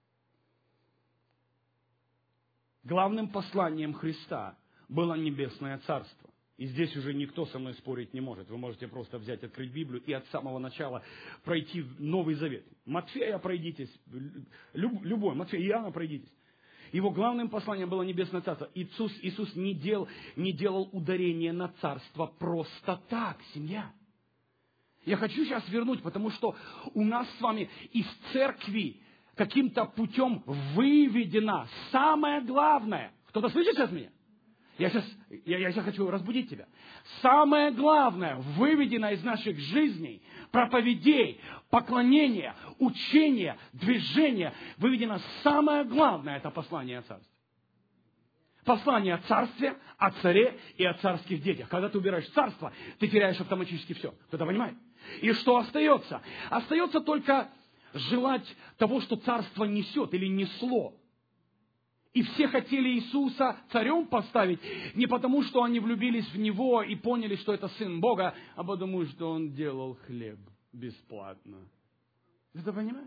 Главным посланием Христа было небесное царство. И здесь уже никто со мной спорить не может. Вы можете просто взять, открыть Библию и от самого начала пройти в Новый Завет. Матфея пройдитесь, любой, Матфея, Иоанна пройдитесь. Его главным посланием было небесное царство. Иисус не делал ударение на царство просто так, семья. Я хочу сейчас вернуть, потому что у нас с вами из церкви каким-то путем выведено самое главное. Кто-то слышит сейчас меня? Я сейчас хочу разбудить тебя. Самое главное выведено из наших жизней, проповедей, поклонения, учения, движения, выведено самое главное, это послание о царстве. Послание о царстве, о царе и о царских детях. Когда ты убираешь царство, ты теряешь автоматически все. Кто-то понимает? И что остается? Остается только желать того, что царство несет или несло. И все хотели Иисуса царем поставить не потому, что они влюбились в Него и поняли, что это Сын Бога, а потому, что Он делал хлеб бесплатно. Вы это понимаете?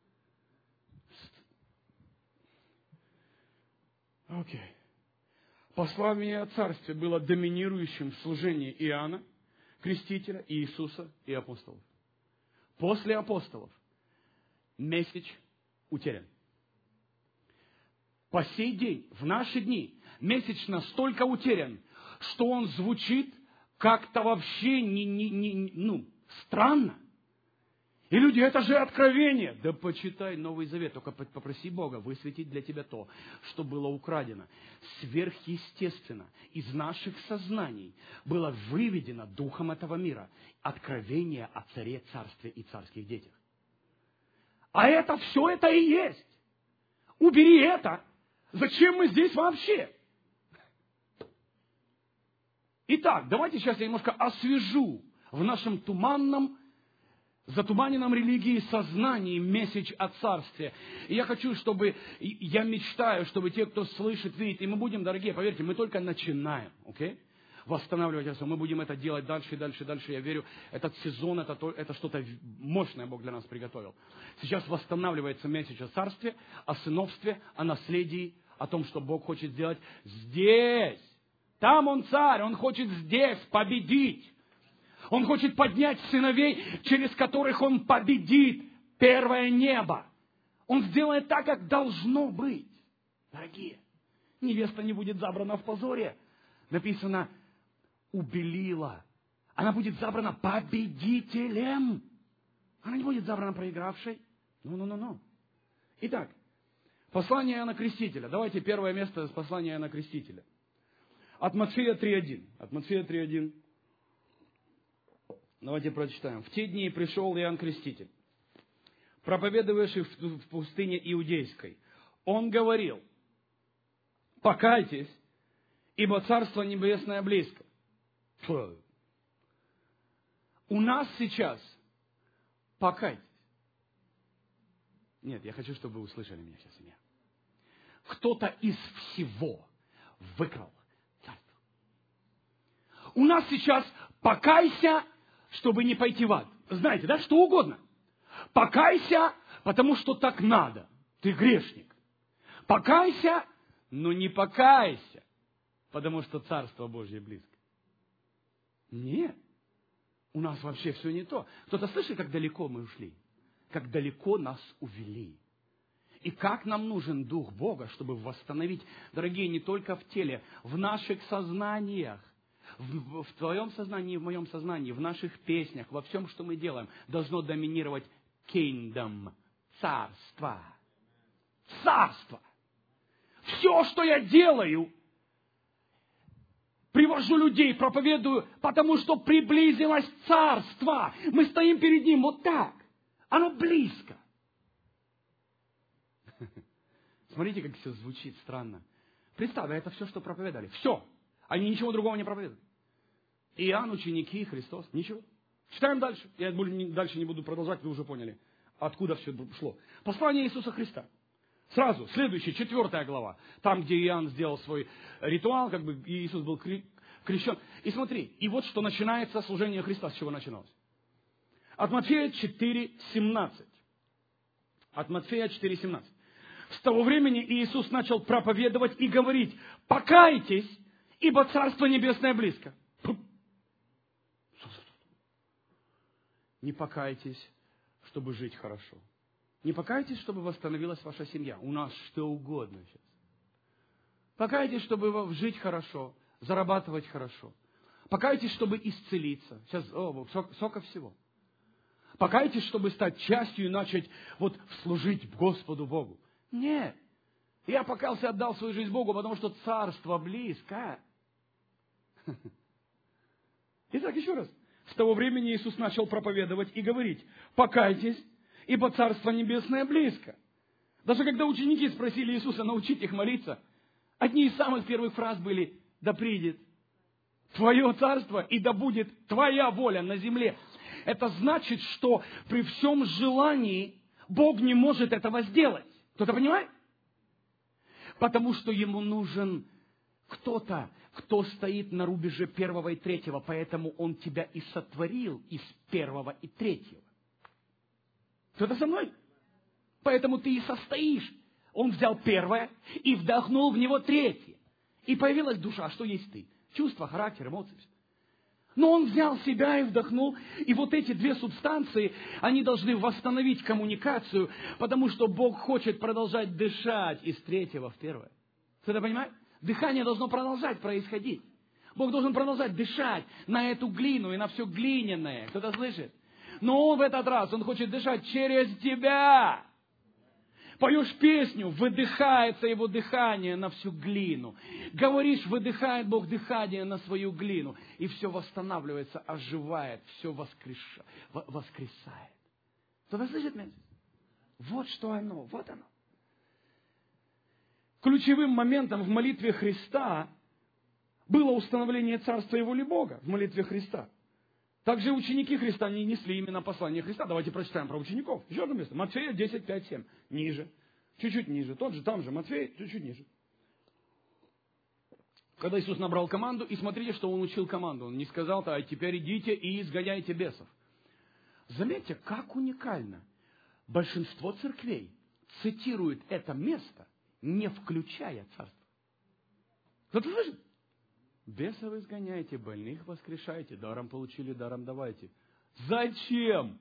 Окей. Послание о царстве было доминирующим в служении Иоанна, Крестителя, Иисуса и апостолов. После апостолов месседж утерян. По сей день, в наши дни, месседж настолько утерян, что он звучит как-то вообще странно. И люди, это же откровение. Да почитай Новый Завет, только попроси Бога высветить для тебя то, что было украдено. Сверхъестественно из наших сознаний было выведено духом этого мира откровение о царе, царстве и царских детях. А это все это и есть. Убери это. Зачем мы здесь вообще? Итак, давайте сейчас я немножко освежу в нашем затуманенном религии сознании месседж о царстве. И я хочу, я мечтаю, чтобы те, кто слышит, видит, и мы будем, дорогие, поверьте, мы только начинаем, окей? Восстанавливать это все. Мы будем это делать дальше и дальше и дальше. Я верю, этот сезон, это что-то мощное Бог для нас приготовил. Сейчас восстанавливается месседж о царстве, о сыновстве, о наследии, о том, что Бог хочет сделать здесь. Там Он царь, Он хочет здесь победить. Он хочет поднять сыновей, через которых Он победит первое небо. Он сделает так, как должно быть. Дорогие, невеста не будет забрана в позоре. Написано, убелила. Она будет забрана победителем. Она не будет забрана проигравшей. Ну. Итак, послание Иоанна Крестителя. Давайте первое место с послания Иоанна Крестителя. От Матфея 3:1. От Матфея 3:1. Давайте прочитаем. В те дни пришел Иоанн Креститель, проповедовавший в пустыне Иудейской. Он говорил: покайтесь, ибо Царство Небесное близко. У нас сейчас покайтесь. Нет, я хочу, чтобы вы услышали меня сейчас, семья. Кто-то из всего выкрал царство. У нас сейчас покайся, чтобы не пойти в ад. Знаете, да, что угодно. Покайся, потому что так надо. Ты грешник. Покайся, но не покайся, потому что Царство Божье близко. Нет. У нас вообще все не то. Кто-то слышит, как далеко мы ушли? Как далеко нас увели. И как нам нужен Дух Бога, чтобы восстановить, дорогие, не только в теле, в наших сознаниях, в твоем сознании, в моем сознании, в наших песнях, во всем, что мы делаем, должно доминировать kingdom, царство. Царство. Все, что я делаю, привожу людей, проповедую, потому что приблизилось царство. Мы стоим перед ним вот так. Оно близко. Смотрите, как все звучит странно. Представь, это все, что проповедовали. Все. Они ничего другого не проповедуют. Иоанн, ученики, Христос. Ничего. Читаем дальше. Я дальше не буду продолжать, вы уже поняли, откуда все шло. Послание Иисуса Христа. Сразу, следующая, 4 глава. Там, где Иоанн сделал свой ритуал, как бы Иисус был крещен. И смотри, и вот что начинается служение Христа, с чего начиналось. От Матфея 4:17. От Матфея 4:17. С того времени Иисус начал проповедовать и говорить: покайтесь, ибо Царство Небесное близко. Не покайтесь, чтобы жить хорошо. Не покайтесь, чтобы восстановилась ваша семья. У нас что угодно сейчас. Покайтесь, чтобы жить хорошо, зарабатывать хорошо. Покайтесь, чтобы исцелиться. Сейчас сколько всего. Покайтесь, чтобы стать частью и начать вот служить Господу Богу. Нет. Я покаялся, отдал свою жизнь Богу, потому что царство близко. Итак, еще раз. С того времени Иисус начал проповедовать и говорить: покайтесь, ибо Царство Небесное близко. Даже когда ученики спросили Иисуса научить их молиться, одни из самых первых фраз были: да придет Твое Царство, и да будет Твоя воля на земле. Это значит, что при всем желании Бог не может этого сделать. Кто-то понимает? Потому что Ему нужен кто-то, кто стоит на рубеже 1 и 3, поэтому Он тебя и сотворил из 1 и 3. Кто-то со мной? Поэтому ты и состоишь. Он взял 1 и вдохнул в него 3. И появилась душа. Что есть ты? Чувства, характер, эмоции. Но он взял себя и вдохнул. И вот эти 2 субстанции, они должны восстановить коммуникацию, потому что Бог хочет продолжать дышать из 3 в 1. Кто-то понимает? Дыхание должно продолжать происходить. Бог должен продолжать дышать на эту глину и на все глиняное. Кто-то слышит? Но Он в этот раз, Он хочет дышать через тебя. Поешь песню, выдыхается Его дыхание на всю глину. Говоришь, выдыхает Бог дыхание на свою глину. И все восстанавливается, оживает, все воскресает. Кто-то слышит меня? Вот что оно, вот оно. Ключевым моментом в молитве Христа было установление Царства и воли Бога в молитве Христа. Также ученики Христа не несли именно послание Христа. Давайте прочитаем про учеников. Еще одно место. Матфея 10, 5, 7. Ниже. Чуть-чуть ниже. Тот же, там же. Матфея, чуть-чуть ниже. Когда Иисус набрал команду, и смотрите, что Он учил команду. Он не сказал-то: а теперь идите и изгоняйте бесов. Заметьте, как уникально. Большинство церквей цитирует это место, не включая царство. Кто-то слышит? Бесов изгоняйте, больных воскрешайте, даром получили, даром давайте. Зачем?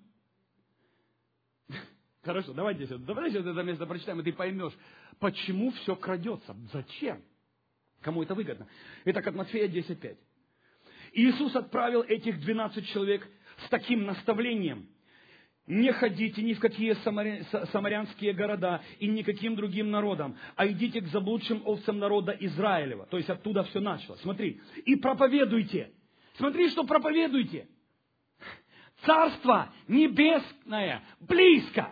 Хорошо, давайте сейчас это место прочитаем, и ты поймешь, почему все крадется. Зачем? Кому это выгодно? Итак, от Матфея 10:5. Иисус отправил этих 12 человек с таким наставлением: не ходите ни в какие самарянские города и никаким другим народам, а идите к заблудшим овцам народа Израилева. То есть оттуда все началось. Смотри. И проповедуйте. Смотри, что проповедуйте. Царство небесное близко.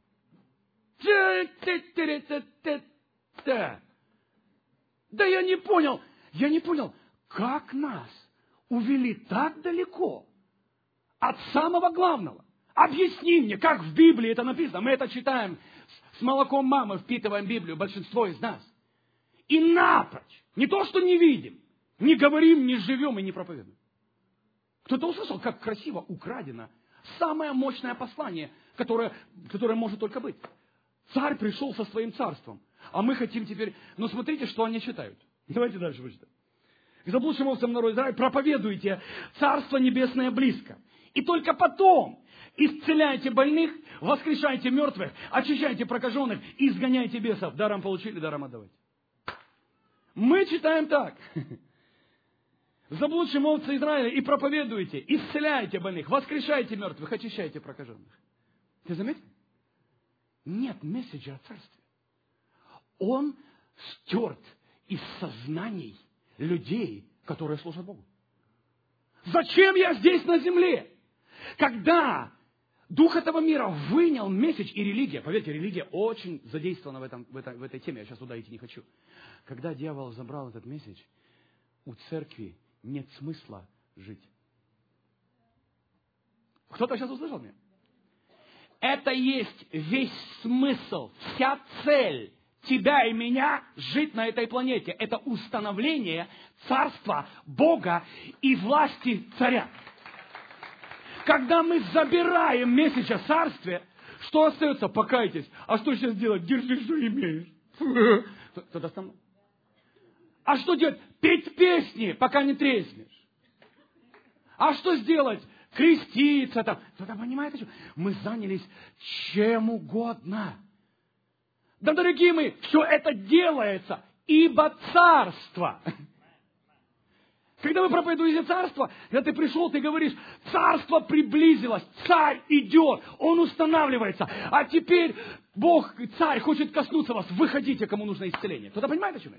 Да я не понял, как нас увели так далеко от самого главного. Объясни мне, как в Библии это написано. Мы это читаем с молоком мамы, впитываем Библию, большинство из нас. И напрочь, не то, что не видим, не говорим, не живем и не проповедуем. Кто-то услышал, как красиво украдено самое мощное послание, которое может только быть. Царь пришел со своим царством. А мы хотим теперь... Но смотрите, что они читают. Давайте дальше почитаем. К заблудшим овцам народа Израиля проповедуйте, Царство Небесное близко. И только потом исцеляйте больных, воскрешайте мертвых, очищайте прокаженных, изгоняйте бесов. Даром получили, даром отдавайте. Мы читаем так. Заблудшим овцы Израиля и проповедуйте, исцеляйте больных, воскрешайте мертвых, очищайте прокаженных. Ты заметил? Нет месседжа о царстве. Он стерт из сознаний людей, которые служат Богу. Зачем я здесь на земле? Когда дух этого мира вынял месседж и религия, поверьте, религия очень задействована в этой теме, я сейчас туда идти не хочу. Когда дьявол забрал этот месседж, у церкви нет смысла жить. Кто-то сейчас услышал меня? Это есть весь смысл, вся цель тебя и меня жить на этой планете. Это установление царства Бога и власти царя. Когда мы забираем месседж о царстве, что остается? Покайтесь. А что сейчас делать? Держи, что имеешь. Кто-то со мной? А что делать? Петь песни, пока не треснешь. А что сделать? Креститься там. Кто-то понимает, что мы занялись чем угодно. Да, дорогие мои, все это делается, ибо царство. Когда вы проповедуете царство, когда ты пришел, ты говоришь, царство приблизилось, царь идет, он устанавливается. А теперь Бог, царь, хочет коснуться вас. Выходите, кому нужно исцеление. Кто-то понимает, о чем я?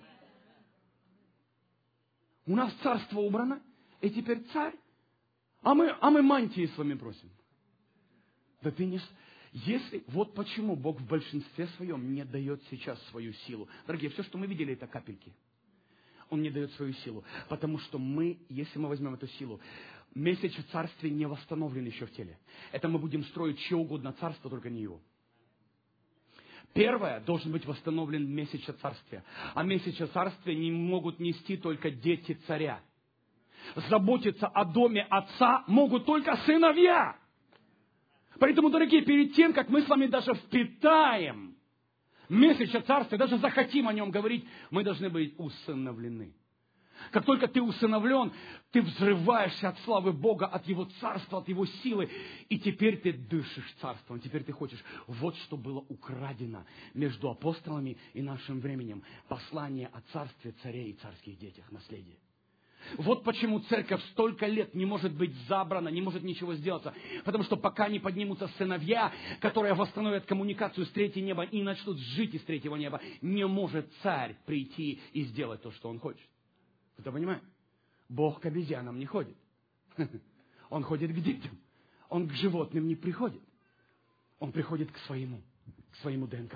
У нас царство убрано, и теперь царь. А мы мантии с вами просим. Да ты не... Если, вот почему Бог в большинстве своем не дает сейчас свою силу. Дорогие, все, что мы видели, это капельки. Он не дает свою силу. Потому что мы, если мы возьмем эту силу, месседж о царстве не восстановлен еще в теле. Это мы будем строить чье угодно царство, только не его. Первое, должен быть восстановлен месседж о царстве. А месседж о царстве не могут нести только дети царя. Заботиться о доме отца могут только сыновья. Поэтому, дорогие, перед тем, как мы с вами даже впитаем месседж о царстве, даже захотим о нем говорить, мы должны быть усыновлены. Как только ты усыновлен, ты взрываешься от славы Бога, от Его царства, от Его силы. И теперь ты дышишь царством, теперь ты хочешь. Вот что было украдено между апостолами и нашим временем. Послание о царстве, царе и царских детях, наследие. Вот почему церковь столько лет не может быть забрана, не может ничего сделаться. Потому что пока не поднимутся сыновья, которые восстановят коммуникацию с третьего неба и начнут жить из третьего неба, не может царь прийти и сделать то, что он хочет. Кто понимает? Бог к обезьянам не ходит. Он ходит к детям. Он к животным не приходит. Он приходит к своему ДНК.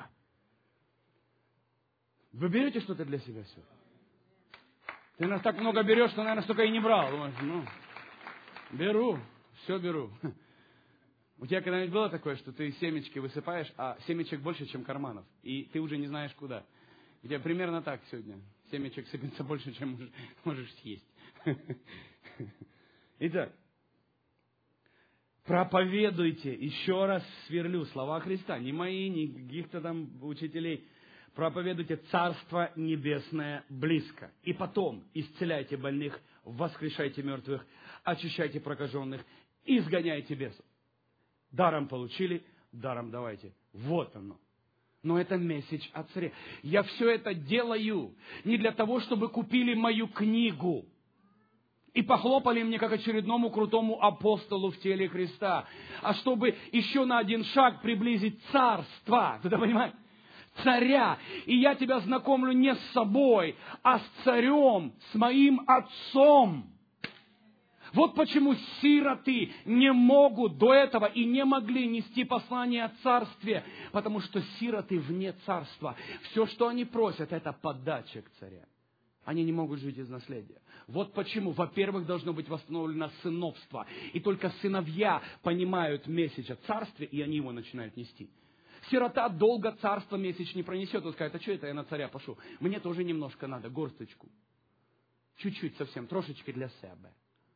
Вы берете что-то для себя сегодня? Ты нас так много берешь, что, наверное, столько и не брал. Ну, беру, все беру. У тебя когда-нибудь было такое, что ты семечки высыпаешь, а семечек больше, чем карманов, и ты уже не знаешь куда? У тебя примерно так сегодня. Семечек сыпется больше, чем можешь съесть. Итак, проповедуйте, еще раз сверлю слова Христа, не мои, не каких-то там учителей. Проповедуйте, Царство Небесное близко. И потом исцеляйте больных, воскрешайте мертвых, очищайте прокаженных, изгоняйте бесов. Даром получили, даром давайте. Вот оно. Но это месседж о царе. Я все это делаю не для того, чтобы купили мою книгу и похлопали мне как очередному крутому апостолу в теле Христа, а чтобы еще на один шаг приблизить царство. Ты понимаешь? Царя. И я тебя знакомлю не с собой, а с царем, с моим отцом. Вот почему сироты не могут до этого и не могли нести послание о царстве, потому что сироты вне царства. Все, что они просят, это подача к царя. Они не могут жить из наследия. Вот почему, во-первых, должно быть восстановлено сыновство. И только сыновья понимают месседж о царстве, и они его начинают нести. Сирота долго царство месяц не пронесет. Он скажет, а что это я на царя пошел? Мне тоже немножко надо, горсточку. Чуть-чуть совсем, трошечки для себя.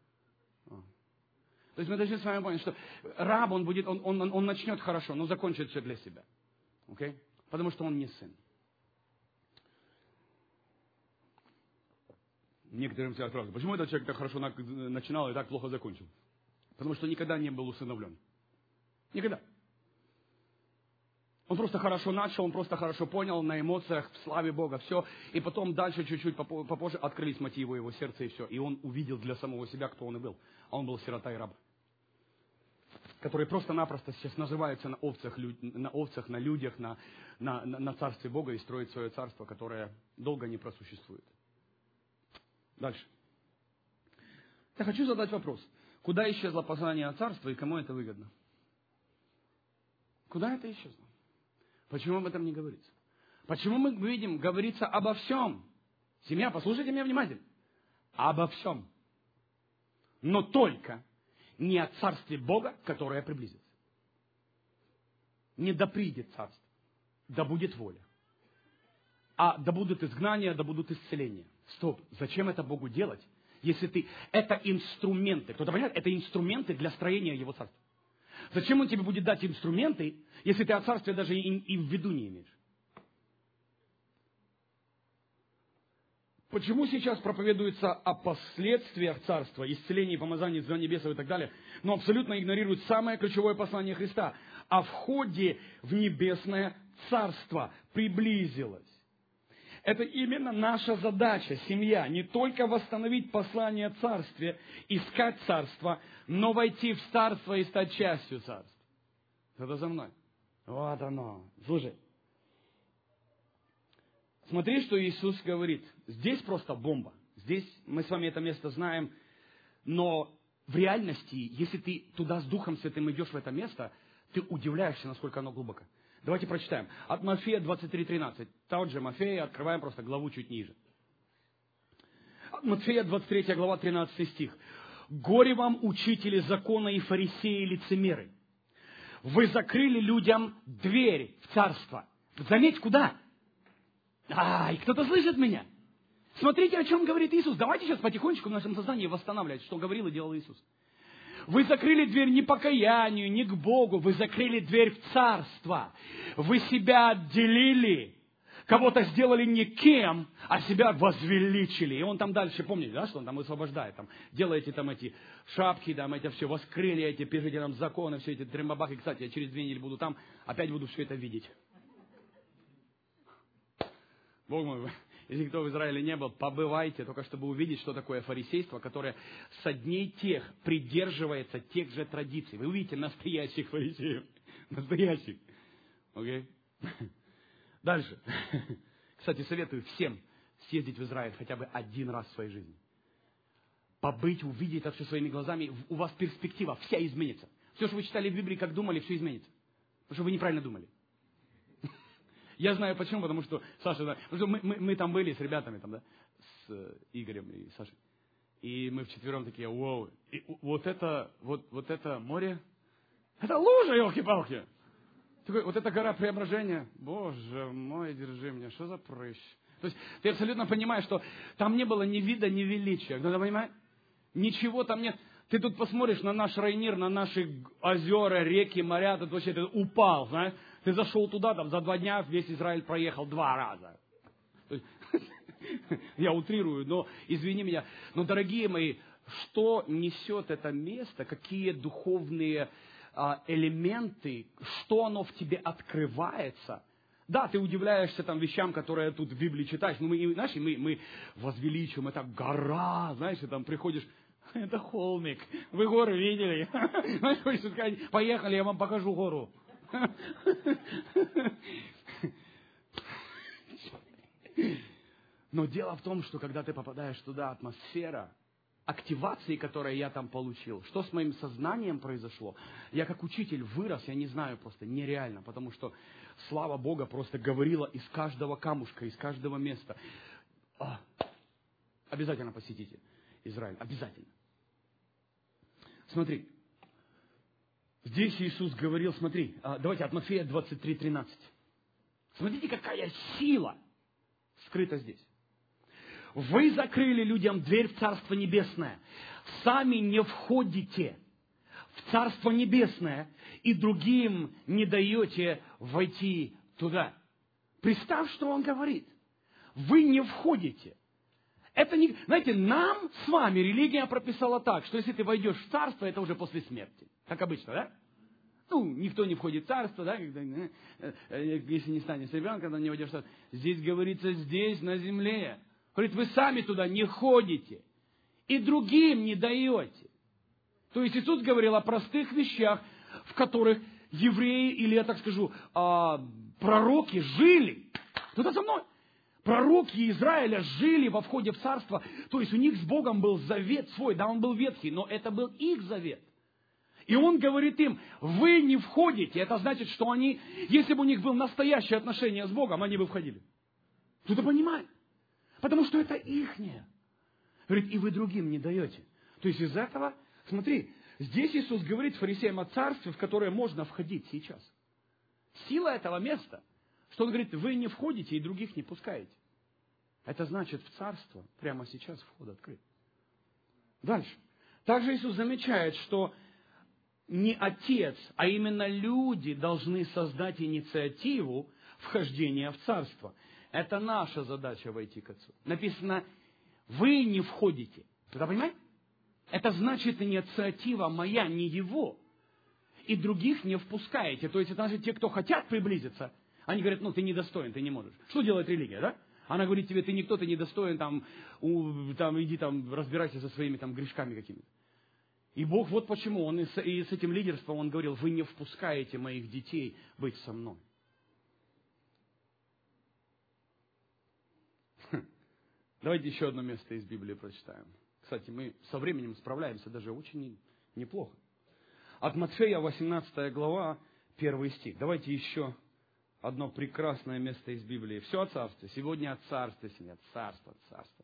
То есть мы должны с вами понять, что раб, он начнет хорошо, но закончит все для себя. Okay? Потому что он не сын. Некоторым всегда спрашивают, почему этот человек так хорошо начинал и так плохо закончил? Потому что никогда не был усыновлен. Никогда. Он просто хорошо начал, он просто хорошо понял на эмоциях, в славе Бога, все. И потом дальше чуть-чуть попозже открылись мотивы его сердца и все. И он увидел для самого себя, кто он и был. А он был сирота и раб, который просто-напросто сейчас наживается на овцах, на людях, на царстве Бога и строит свое царство, которое долго не просуществует. Дальше. Я хочу задать вопрос. Куда исчезло послание о царстве и кому это выгодно? Куда это исчезло? Почему об этом не говорится? Почему мы видим, говорится обо всем? Семья, послушайте меня внимательно. Обо всем. Но только не о царстве Бога, которое приблизится. Не да придет царство, да будет воля. А да будут изгнания, да будут исцеления. Стоп, зачем это Богу делать, если ты... Это инструменты. Кто-то понимает? Это инструменты для строения Его царства. Зачем Он тебе будет дать инструменты, если ты о царстве даже и в виду не имеешь? Почему сейчас проповедуется о последствиях царства, исцелении, помазании за небесов и так далее, но абсолютно игнорируют самое ключевое послание Христа? О входе в небесное царство приблизилось. Это именно наша задача, семья, не только восстановить послание о царстве, искать царство, но войти в царство и стать частью царства. Это за мной. Вот оно. Слушай. Смотри, что Иисус говорит. Здесь просто бомба. Здесь мы с вами это место знаем. Но в реальности, если ты туда с Духом Святым идешь в это место, ты удивляешься, насколько оно глубоко. Давайте прочитаем. От Матфея 23:13. Тот же Матфея, открываем просто главу чуть ниже. От Матфея 23 глава, 13 стих. «Горе вам, учители закона и фарисеи, лицемеры! Вы закрыли людям дверь в царство». Заметь, куда? И кто-то слышит меня? Смотрите, о чем говорит Иисус. Давайте сейчас потихонечку в нашем сознании восстанавливать, что говорил и делал Иисус. Вы закрыли дверь не покаянию, не к Богу. Вы закрыли дверь в царство. Вы себя отделили. Кого-то сделали никем, а себя возвеличили. И он там дальше, помните, да, что он там высвобождает. Там, делаете там эти шапки, там это все, воскрыли эти, пишите нам законы, все эти трембабахи. Кстати, я через 2 недели буду там, опять буду все это видеть. Бог мой, если кто в Израиле не был, побывайте, только чтобы увидеть, что такое фарисейство, которое со дней тех придерживается тех же традиций. Вы увидите настоящих фарисеев. Настоящих. Окей? Дальше. Кстати, советую всем съездить в Израиль хотя бы 1 раз в своей жизни. Побыть, увидеть это все своими глазами. У вас перспектива вся изменится. Все, что вы читали в Библии, как думали, все изменится. Потому что вы неправильно думали. Я знаю почему, потому что Саша, потому что мы там были с ребятами, там, да, с Игорем и Сашей. И мы вчетвером такие, вау, и вот это море, это лужа, елки-палки. Вот эта гора преображения, Боже мой, держи меня, что за прыщ. То есть ты абсолютно понимаешь, что там не было ни вида, ни величия. Кто-то понимает? Ничего там нет. Ты тут посмотришь на наш Райнир, на наши озера, реки, моря, ты вообще упал, знаешь. Ты зашел туда, там за 2 дня весь Израиль проехал 2 раза. Я утрирую, но извини меня. Но, дорогие мои, что несет это место, какие духовные элементы, что оно в тебе открывается. Да, ты удивляешься там вещам, которые тут в Библии читаешь. Но мы возвеличиваем, это гора, знаешь, и там приходишь, это холмик. Вы горы видели? Знаешь, хочешь сказать, поехали, я вам покажу гору. Но дело в том, что когда ты попадаешь туда, атмосфера, активации, которую я там получил, что с моим сознанием произошло, я как учитель вырос, я не знаю, просто нереально, потому что слава Бога просто говорила из каждого камушка, из каждого места. Обязательно посетите Израиль, обязательно. Смотри. Здесь Иисус говорил, смотри, давайте от Матфея 23:13. Смотрите, какая сила скрыта здесь. Вы закрыли людям дверь в Царство Небесное. Сами не входите в Царство Небесное и другим не даете войти туда. Представь, что он говорит. Вы не входите. Это не... Знаете, нам с вами религия прописала так, что если ты войдешь в царство, это уже после смерти. Как обычно, да? Ну, никто не входит в царство, да, когда, если не станешь ребенком, когда не войдешь в царство. Здесь говорится, здесь, на земле. Говорит, вы сами туда не ходите и другим не даете. То есть Иисус говорил о простых вещах, в которых евреи, или я так скажу, пророки жили. Кто-то со мной? Пророки Израиля жили во входе в царство. То есть у них с Богом был завет свой. Да, он был ветхий, но это был их завет. И он говорит им, вы не входите. Это значит, что они, если бы у них было настоящее отношение с Богом, они бы входили. Кто-то понимает? Потому что это ихнее. Говорит, и вы другим не даете. То есть из этого, смотри, здесь Иисус говорит фарисеям о царстве, в которое можно входить сейчас. Сила этого места, что Он говорит, вы не входите и других не пускаете. Это значит, в царство прямо сейчас вход открыт. Дальше. Также Иисус замечает, что не Отец, а именно люди должны создать инициативу вхождения в царство. Это наша задача войти к Отцу. Написано, вы не входите. Вы понимаете? Это значит инициатива моя, не Его. И других не впускаете. То есть это значит, те, кто хотят приблизиться, они говорят, ну ты недостоин, ты не можешь. Что делает религия, да? Она говорит тебе, ты никто, ты недостоин, иди разбирайся со своими грешками какими-то. И Бог вот почему, Он и с этим лидерством, Он говорил, вы не впускаете моих детей быть со мной. Давайте еще одно место из Библии прочитаем. Кстати, мы со временем справляемся даже очень неплохо. От Матфея, 18 глава, 1 стих. Давайте еще одно прекрасное место из Библии. Все о царстве. Сегодня о царстве, сегодня царство.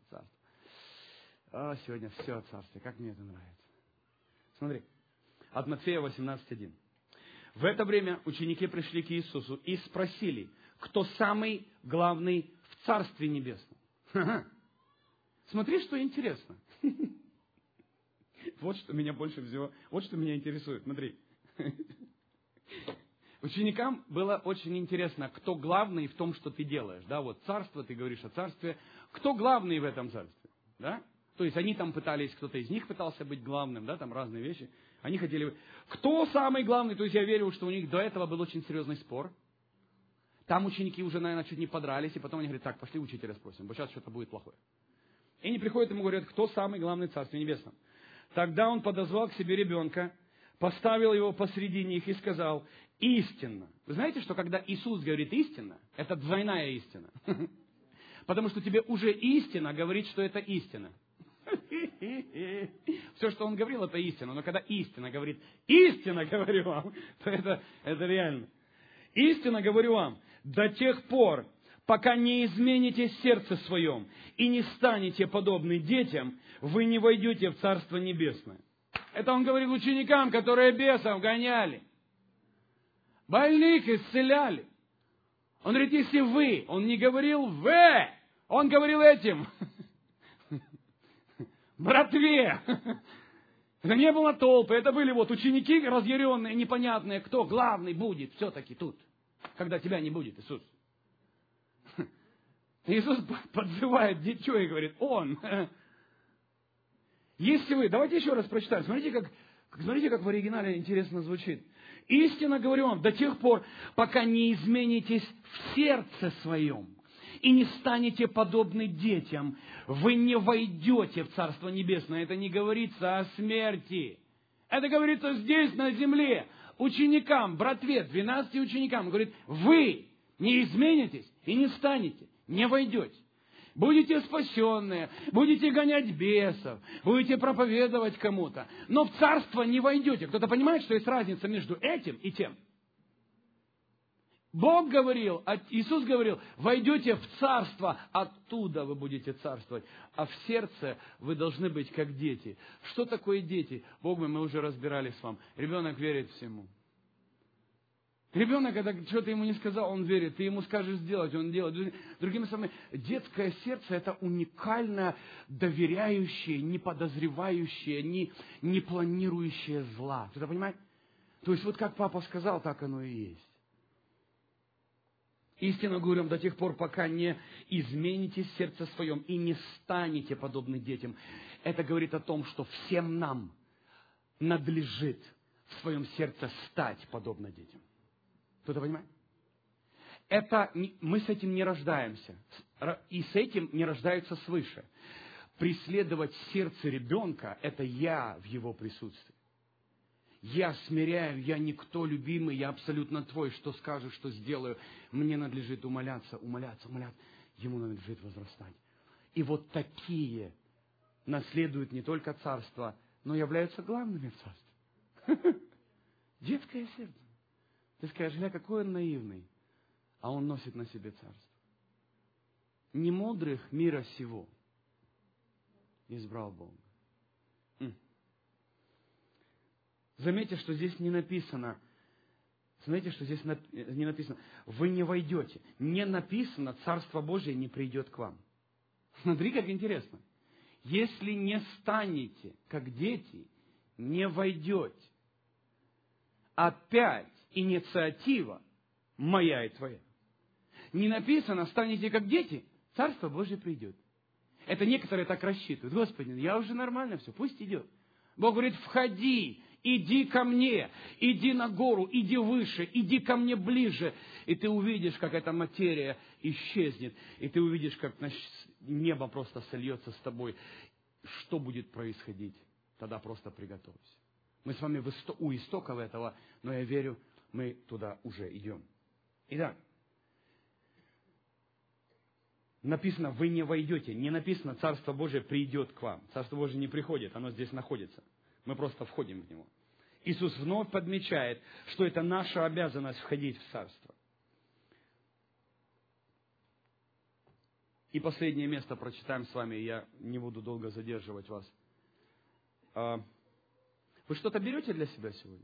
Сегодня все о царстве. Как мне это нравится. Смотри, от Матфея 18:1. В это время ученики пришли к Иисусу и спросили, кто самый главный в Царстве Небесном. Смотри, что интересно. Вот что меня больше всего, вот что меня интересует. Смотри. Ученикам было очень интересно, кто главный в том, что ты делаешь. Да, вот царство, ты говоришь о царстве. Кто главный в этом царстве? Да? То есть они там пытались, кто-то из них пытался быть главным, да, там разные вещи. Они хотели... Кто самый главный? То есть я верю, что у них до этого был очень серьезный спор. Там ученики уже, наверное, чуть не подрались, и потом они говорят, так, пошли учителя спросим, бо сейчас что-то будет плохое. И они приходят ему и говорят, кто самый главный в Царстве Небесном? Тогда он подозвал к себе ребенка, поставил его посреди них и сказал, истинно. Вы знаете, что когда Иисус говорит истинно, это двойная истина. Потому что тебе уже истина говорит, что это истина. Все, что он говорил, это истина. Но когда истина говорит, истинно говорю вам, то это реально. Истинно говорю вам, до тех пор, пока не измените сердце своем и не станете подобны детям, вы не войдете в Царство Небесное. Это он говорил ученикам, которые бесов гоняли. Больных исцеляли. Он говорит, если вы, он не говорил вы, он говорил этим. Братве. Это не было толпы, это были вот ученики разъяренные, непонятные, кто главный будет все-таки тут, когда тебя не будет, Иисус. Иисус подзывает дитё и говорит, Он. Если вы, давайте еще раз прочитаем, смотрите, как в оригинале интересно звучит. Истинно говорю вам, до тех пор, пока не изменитесь в сердце своем и не станете подобны детям, вы не войдете в Царство Небесное. Это не говорится о смерти. Это говорится здесь, на земле, ученикам, братве, 12 ученикам. Он говорит, вы не изменитесь и не станете, не войдете. Будете спасенные, будете гонять бесов, будете проповедовать кому-то, но в царство не войдете. Кто-то понимает, что есть разница между этим и тем? Бог говорил, Иисус говорил, войдете в царство, оттуда вы будете царствовать, а в сердце вы должны быть как дети. Что такое дети? Бог мой, мы уже разбирали с вами. Ребенок верит всему. Ребенок, когда что-то ему не сказал, он верит. Ты ему скажешь сделать, он делает. Другими словами, детское сердце – это уникально доверяющее, не подозревающее, не планирующее зла. Кто-то понимает? То есть вот как папа сказал, так оно и есть. Истинно говорю вам, до тех пор, пока не измените сердце своем и не станете подобны детям. Это говорит о том, что всем нам надлежит в своем сердце стать подобно детям. Кто-то понимает? Мы с этим не рождаемся. И с этим не рождаются свыше. Преследовать сердце ребенка – это я в его присутствии. Я смиряю, я никто, любимый, я абсолютно твой. Что скажешь, что сделаю. Мне надлежит умоляться. Ему надлежит возрастать. И вот такие наследуют не только царство, но являются главными в царстве. Детское сердце. Ты скажешь, гля, какой он наивный. А он носит на себе царство. Не мудрых мира сего избрал Бог. Заметьте, что здесь не написано. Вы не войдете. Не написано, Царство Божие не придет к вам. Смотри, как интересно. Если не станете, как дети, не войдете. Опять инициатива моя и твоя. Не написано, станете как дети, Царство Божие придет. Это некоторые так рассчитывают. Господи, я уже нормально все, пусть идет. Бог говорит, входи, иди ко мне, иди на гору, иди выше, иди ко мне ближе. И ты увидишь, как эта материя исчезнет. И ты увидишь, как небо просто сольется с тобой. Что будет происходить? Тогда просто приготовься. Мы с вами у истоков этого, но я верю, мы туда уже идем. Итак, написано, вы не войдете. Не написано, Царство Божие придет к вам. Царство Божие не приходит, оно здесь находится. Мы просто входим в него. Иисус вновь подмечает, что это наша обязанность входить в Царство. И последнее место прочитаем с вами, я не буду долго задерживать вас. Вы что-то берете для себя сегодня?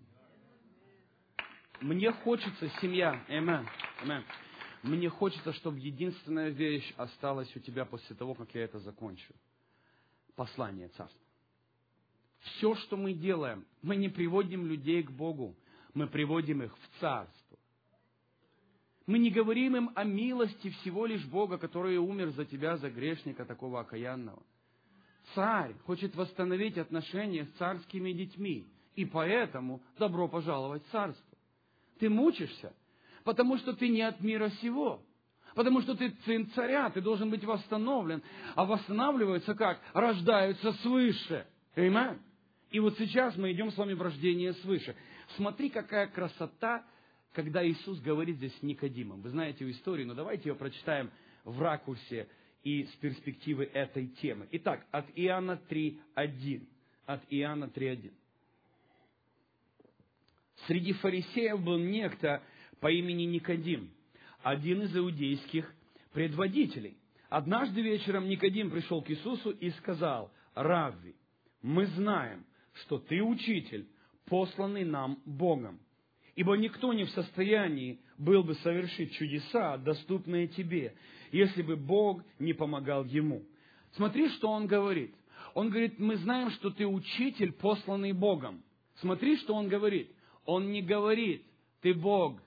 Мне хочется, семья, аминь. Мне хочется, чтобы единственная вещь осталась у тебя после того, как я это закончу. Послание Царства. Все, что мы делаем, мы не приводим людей к Богу, мы приводим их в Царство. Мы не говорим им о милости всего лишь Бога, который умер за тебя, за грешника такого окаянного. Царь хочет восстановить отношения с царскими детьми, и поэтому добро пожаловать в Царство. Ты мучишься, потому что ты не от мира сего. Потому что ты сын царя, ты должен быть восстановлен. А восстанавливаются как? Рождаются свыше. Аминь. И вот сейчас мы идем с вами в рождение свыше. Смотри, какая красота, когда Иисус говорит здесь с Никодимом. Вы знаете эту историю, но давайте ее прочитаем в ракурсе и с перспективы этой темы. Итак, от Иоанна 3:1. От Иоанна 3:1. Среди фарисеев был некто по имени Никодим, один из иудейских предводителей. Однажды вечером Никодим пришел к Иисусу и сказал: «Равви, мы знаем, что ты учитель, посланный нам Богом, ибо никто не в состоянии был бы совершить чудеса, доступные тебе, если бы Бог не помогал ему». Смотри, что он говорит. Он говорит, мы знаем, что ты учитель, посланный Богом. Смотри, что он говорит. Он не говорит, ты Бог.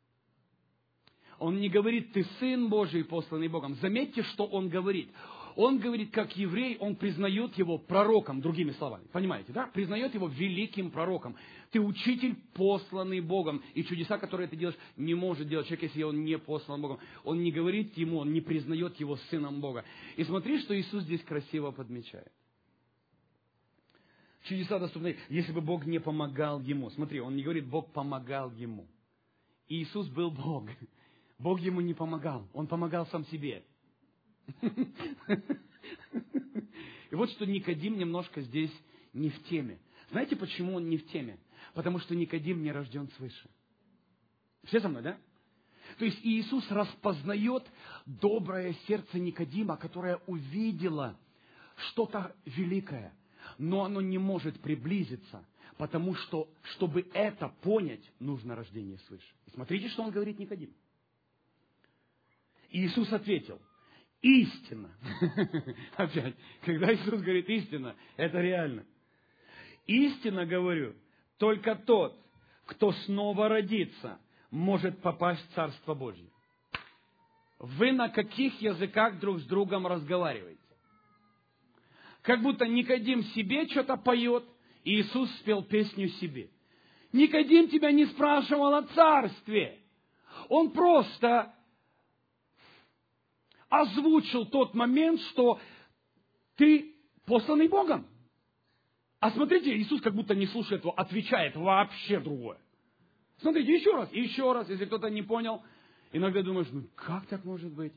Он не говорит, ты Сын Божий, посланный Богом. Заметьте, что он говорит. Он говорит, как еврей, он признает его пророком, другими словами. Понимаете, да? Признает его великим пророком. Ты учитель, посланный Богом. И чудеса, которые ты делаешь, не может делать человек, если он не послан Богом. Он не говорит ему, он не признает его сыном Бога. И смотри, что Иисус здесь красиво подмечает. Чудеса доступны, если бы Бог не помогал ему. Смотри, он не говорит, Бог помогал ему. Иисус был Бог. Бог ему не помогал. Он помогал сам себе. И вот что Никодим немножко здесь не в теме. Знаете, почему он не в теме? Потому что Никодим не рожден свыше. Все со мной, да? То есть Иисус распознает доброе сердце Никодима, которое увидело что-то великое, но оно не может приблизиться, потому что, чтобы это понять, нужно рождение свыше. И смотрите, что он говорит Никодим. Иисус ответил: истина. Опять, когда Иисус говорит истина, это реально. Истинно говорю, только тот, кто снова родится, может попасть в Царство Божье. вы на каких языках друг с другом разговариваете? Как будто Никодим себе что-то поет, и Иисус спел песню себе. Никодим тебя не спрашивал о царстве. Он просто озвучил тот момент, что ты посланный Богом. А смотрите, Иисус как будто не слушает его, отвечает вообще другое. Смотрите, еще раз, если кто-то не понял. Иногда думаешь, ну как так может быть?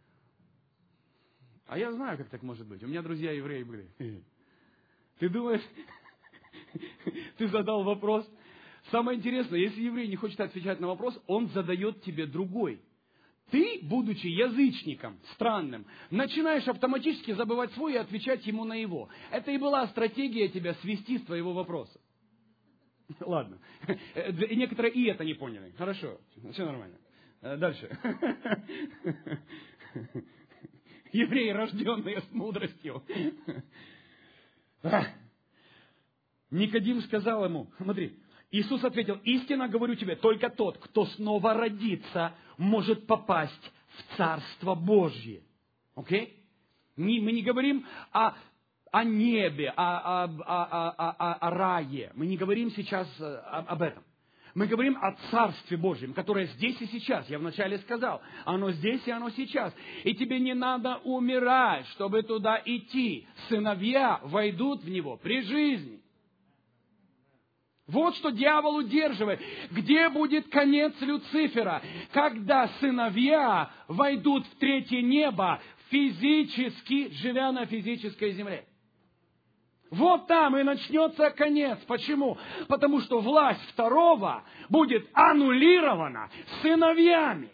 А я знаю, как так может быть. У меня друзья евреи были. Ты думаешь, ты задал вопрос. Самое интересное, если еврей не хочет отвечать на вопрос, он задает тебе другой. Ты, будучи язычником, странным, начинаешь автоматически забывать свой и отвечать ему на его. Это и была стратегия тебя свести с твоего вопроса. Ладно. И некоторые и это не поняли. Хорошо. Все нормально. Дальше. Евреи, рожденные с мудростью. Никодим сказал ему, смотри, Иисус ответил, истинно говорю тебе, только тот, кто снова родится, может попасть в Царство Божье. Окей? Мы не говорим о небе, о рае. Мы не говорим сейчас об этом. Мы говорим о Царстве Божьем, которое здесь и сейчас. Я вначале сказал, оно здесь и оно сейчас. И тебе не надо умирать, чтобы туда идти. Сыновья войдут в него при жизни. Вот что дьявол удерживает. Где будет конец Люцифера? Когда сыновья войдут в третье небо, физически, живя на физической земле. Вот там и начнется конец. Почему? Потому что власть второго будет аннулирована сыновьями.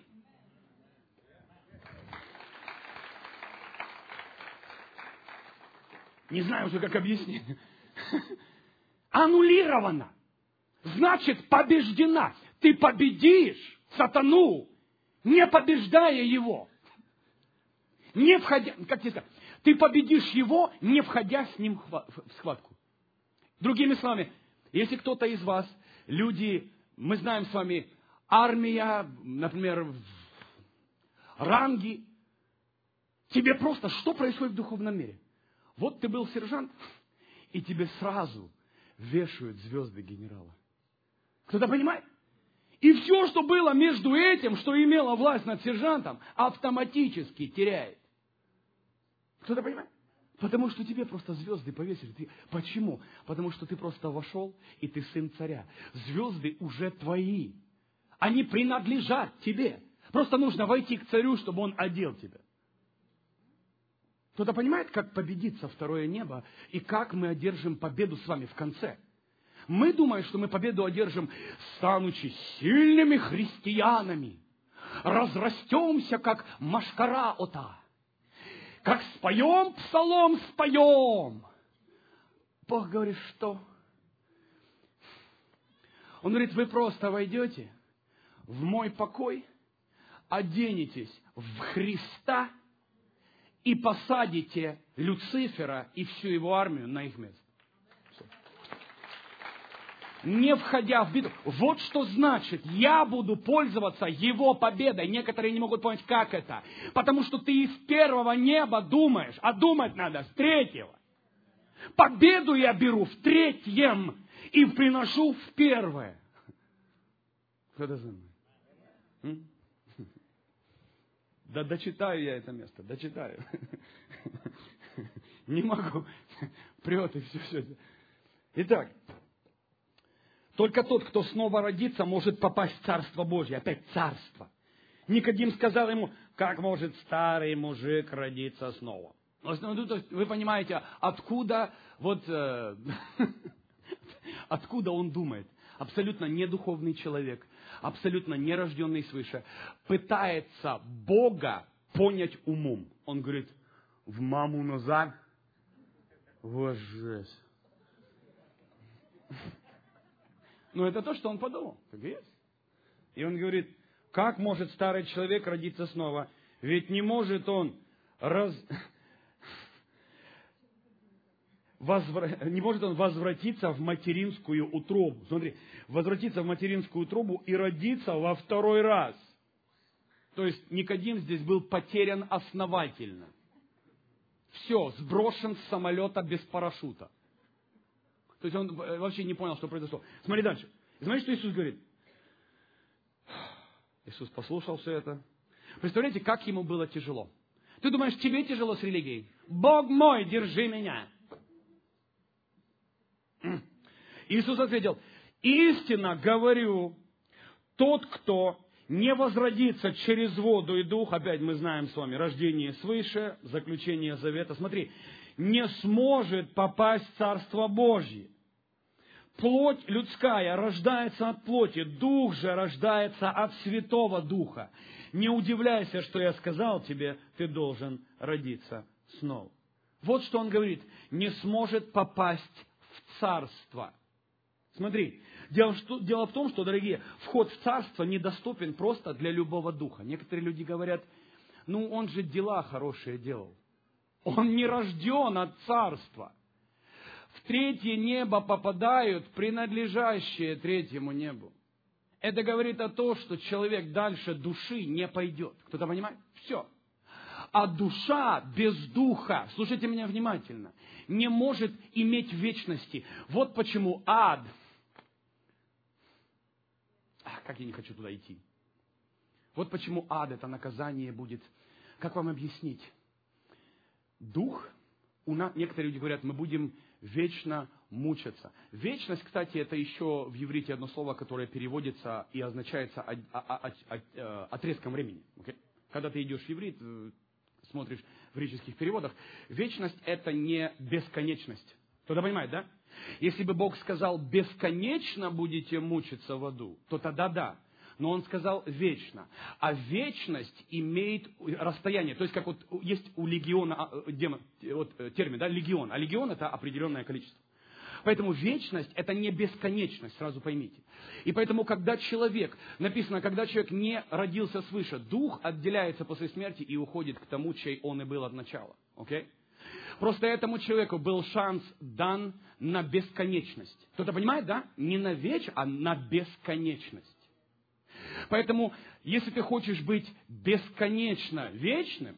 Не знаю уже, как объяснить. Аннулирована. Значит, побеждена. Ты победишь сатану, не побеждая его. Не входя, как тебе сказать, ты победишь его, не входя с ним в схватку. Другими словами, если кто-то из вас, люди, мы знаем с вами, армия, например, ранги, тебе просто, что происходит в духовном мире? Вот ты был сержант, и тебе сразу вешают звезды генерала. Кто-то понимает? И все, что было между этим, что имело власть над сержантом, автоматически теряет. Кто-то понимает? Потому что тебе просто звезды повесили. Почему? Потому что ты просто вошел, и ты сын царя. Звезды уже твои. Они принадлежат тебе. Просто нужно войти к царю, чтобы он одел тебя. Кто-то понимает, как победиться второе небо, и как мы одержим победу с вами в конце? Мы думаем, что мы победу одержим, станучи сильными христианами. Разрастемся, как машкара ота. Как споем, псалом споем. Бог говорит, что? Он говорит, вы просто войдете в мой покой, оденетесь в Христа и посадите Люцифера и всю его армию на их место. Не входя в битву. Вот что значит, я буду пользоваться его победой. Некоторые не могут понять, как это. Потому что ты из первого неба думаешь, а думать надо с третьего. Победу я беру в третьем и приношу в первое. Кто-то за мной? Да дочитаю я это место, дочитаю. Не могу. Прет и все. Итак. Только тот, кто снова родится, может попасть в Царство Божье. Опять царство. Никодим сказал ему, как может старый мужик родиться снова? Вы понимаете, откуда откуда он думает? Абсолютно недуховный человек, абсолютно нерожденный свыше, пытается Бога понять умом. Он говорит, в маму назад, вот жесть. Но это то, что он подумал. Так и есть. И он говорит, как может старый человек родиться снова? Ведь не может он возвратиться в материнскую утробу. Смотри, возвратиться в материнскую утробу и родиться во второй раз. То есть Никодим здесь был потерян основательно. Все, сброшен с самолета без парашюта. То есть он вообще не понял, что произошло. Смотри дальше. И смотри, что Иисус говорит. Иисус послушал все это. Представляете, как ему было тяжело. Ты думаешь, тебе тяжело с религией? Бог мой, держи меня. Иисус ответил, истинно говорю, тот, кто не возродится через воду и дух, опять мы знаем с вами, рождение свыше, заключение завета, смотри, не сможет попасть в Царство Божье. Плоть людская рождается от плоти, дух же рождается от Святого Духа. Не удивляйся, что я сказал тебе, ты должен родиться снова. Вот что он говорит, не сможет попасть в Царство. Смотри, дело в том, что, дорогие, вход в Царство недоступен просто для любого духа. Некоторые люди говорят, он же дела хорошие делал. Он не рожден от Царства. В третье небо попадают принадлежащие третьему небу. Это говорит о том, что человек дальше души не пойдет. Кто-то понимает? Все. А душа без духа, слушайте меня внимательно, не может иметь вечности. Вот почему ад. Как я не хочу туда идти. Вот почему ад, это наказание будет. Как вам объяснить? Дух, некоторые люди говорят, мы будем вечно мучиться. Вечность, кстати, это еще в иврите одно слово, которое переводится и означается отрезком времени. Okay? Когда ты идешь в иврит, смотришь в греческих переводах, вечность это не бесконечность. Кто-то понимает, да? Если бы Бог сказал, бесконечно будете мучиться в аду, то тогда да. Но Он сказал вечно. А вечность имеет расстояние. То есть, как вот есть у легиона термин, да, легион. А легион это определенное количество. Поэтому вечность это не бесконечность, сразу поймите. И поэтому, когда человек, написано, когда человек не родился свыше, дух отделяется после смерти и уходит к тому, чей он и был от начала. Окей? Просто этому человеку был шанс дан на бесконечность. Кто-то понимает, да? Не на вечность, а на бесконечность. Поэтому, если ты хочешь быть бесконечно вечным,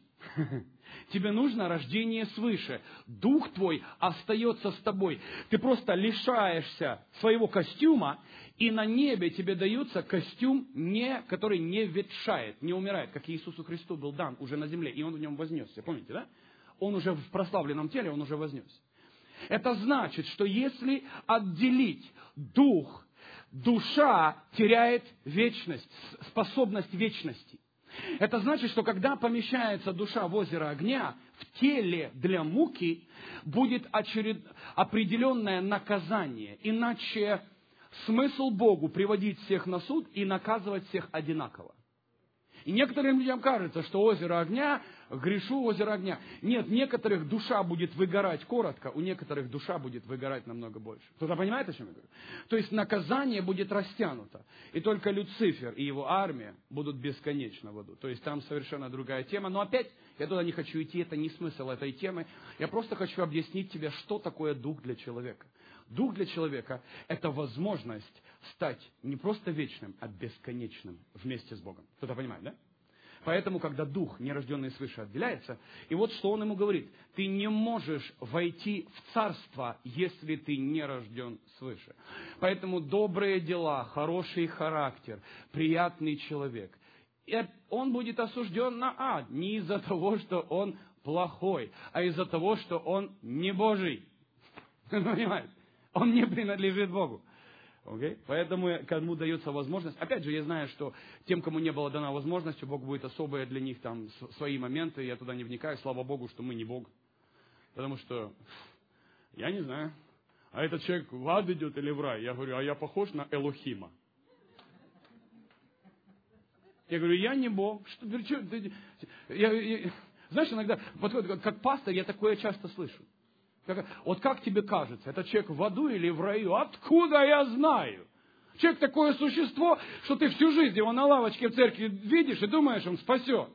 тебе нужно рождение свыше. Дух твой остается с тобой. Ты просто лишаешься своего костюма, и на небе тебе дается костюм, который не ветшает, не умирает, как Иисусу Христу был дан уже на земле, и Он в нем вознесся. Помните, да? Он уже в прославленном теле, Он уже вознесся. Это значит, что если отделить дух, душа теряет вечность, способность вечности. Это значит, что когда помещается душа в озеро огня, в теле для муки будет определенное наказание. Иначе смысл Богу приводить всех на суд и наказывать всех одинаково. И некоторым людям кажется, что озеро огня, грешу озеро огня. Нет, некоторых душа будет выгорать коротко, у некоторых душа будет выгорать намного больше. Кто-то понимает, о чем я говорю? То есть наказание будет растянуто. И только Люцифер и его армия будут бесконечно в аду. То есть там совершенно другая тема. Но опять, я туда не хочу идти, это не смысл этой темы. Я просто хочу объяснить тебе, что такое дух для человека. Дух для человека – это возможность стать не просто вечным, а бесконечным вместе с Богом. Кто-то понимает, да? Поэтому, когда дух, нерожденный свыше, отделяется, и вот что он ему говорит: ты не можешь войти в царство, если ты не рожден свыше. Поэтому добрые дела, хороший характер, приятный человек, он будет осужден на ад не из-за того, что он плохой, а из-за того, что он не Божий. Понимаете? Он не принадлежит Богу. Okay? Поэтому, кому дается возможность, опять же, я знаю, что тем, кому не была дана возможность, Бог будет особые для них там свои моменты, я туда не вникаю, слава Богу, что мы не Бог. Потому что, я не знаю, а этот человек в ад идет или в рай? Я говорю, а я похож на Элохима? Я говорю, я не Бог. Знаешь, иногда, как пастор, я такое часто слышу. Вот как тебе кажется, этот человек в аду или в раю? Откуда я знаю? Человек такое существо, что ты всю жизнь его на лавочке в церкви видишь и думаешь, он спасен.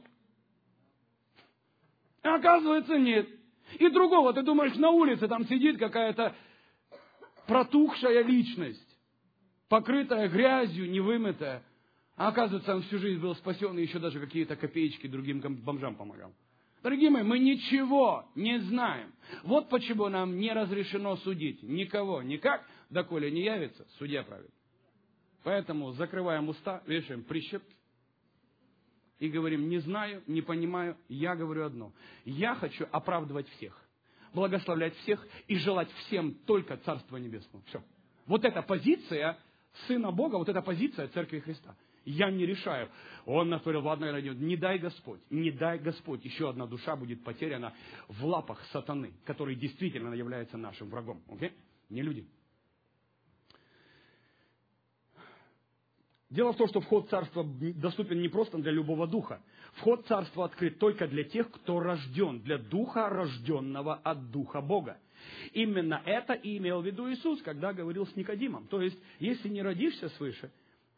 А оказывается, нет. И другого, ты думаешь, на улице там сидит какая-то протухшая личность, покрытая грязью, невымытая. А оказывается, он всю жизнь был спасен и еще даже какие-то копеечки другим бомжам помогал. Дорогие мои, мы ничего не знаем. Вот почему нам не разрешено судить никого, никак, доколе не явится судья праведный. Поэтому закрываем уста, вешаем прищепки и говорим: не знаю, не понимаю, я говорю одно. Я хочу оправдывать всех, благословлять всех и желать всем только Царства Небесного. Все. Вот эта позиция Сына Бога, вот эта позиция Церкви Христа. Я не решаю. Он натворил, ладно, не дай Господь, еще одна душа будет потеряна в лапах сатаны, который действительно является нашим врагом. Окей? Не люди. Дело в том, что вход в Царство доступен не просто для любого духа. Вход в Царство открыт только для тех, кто рожден, для духа, рожденного от Духа Бога. Именно это и имел в виду Иисус, когда говорил с Никодимом. То есть, если не родишься свыше,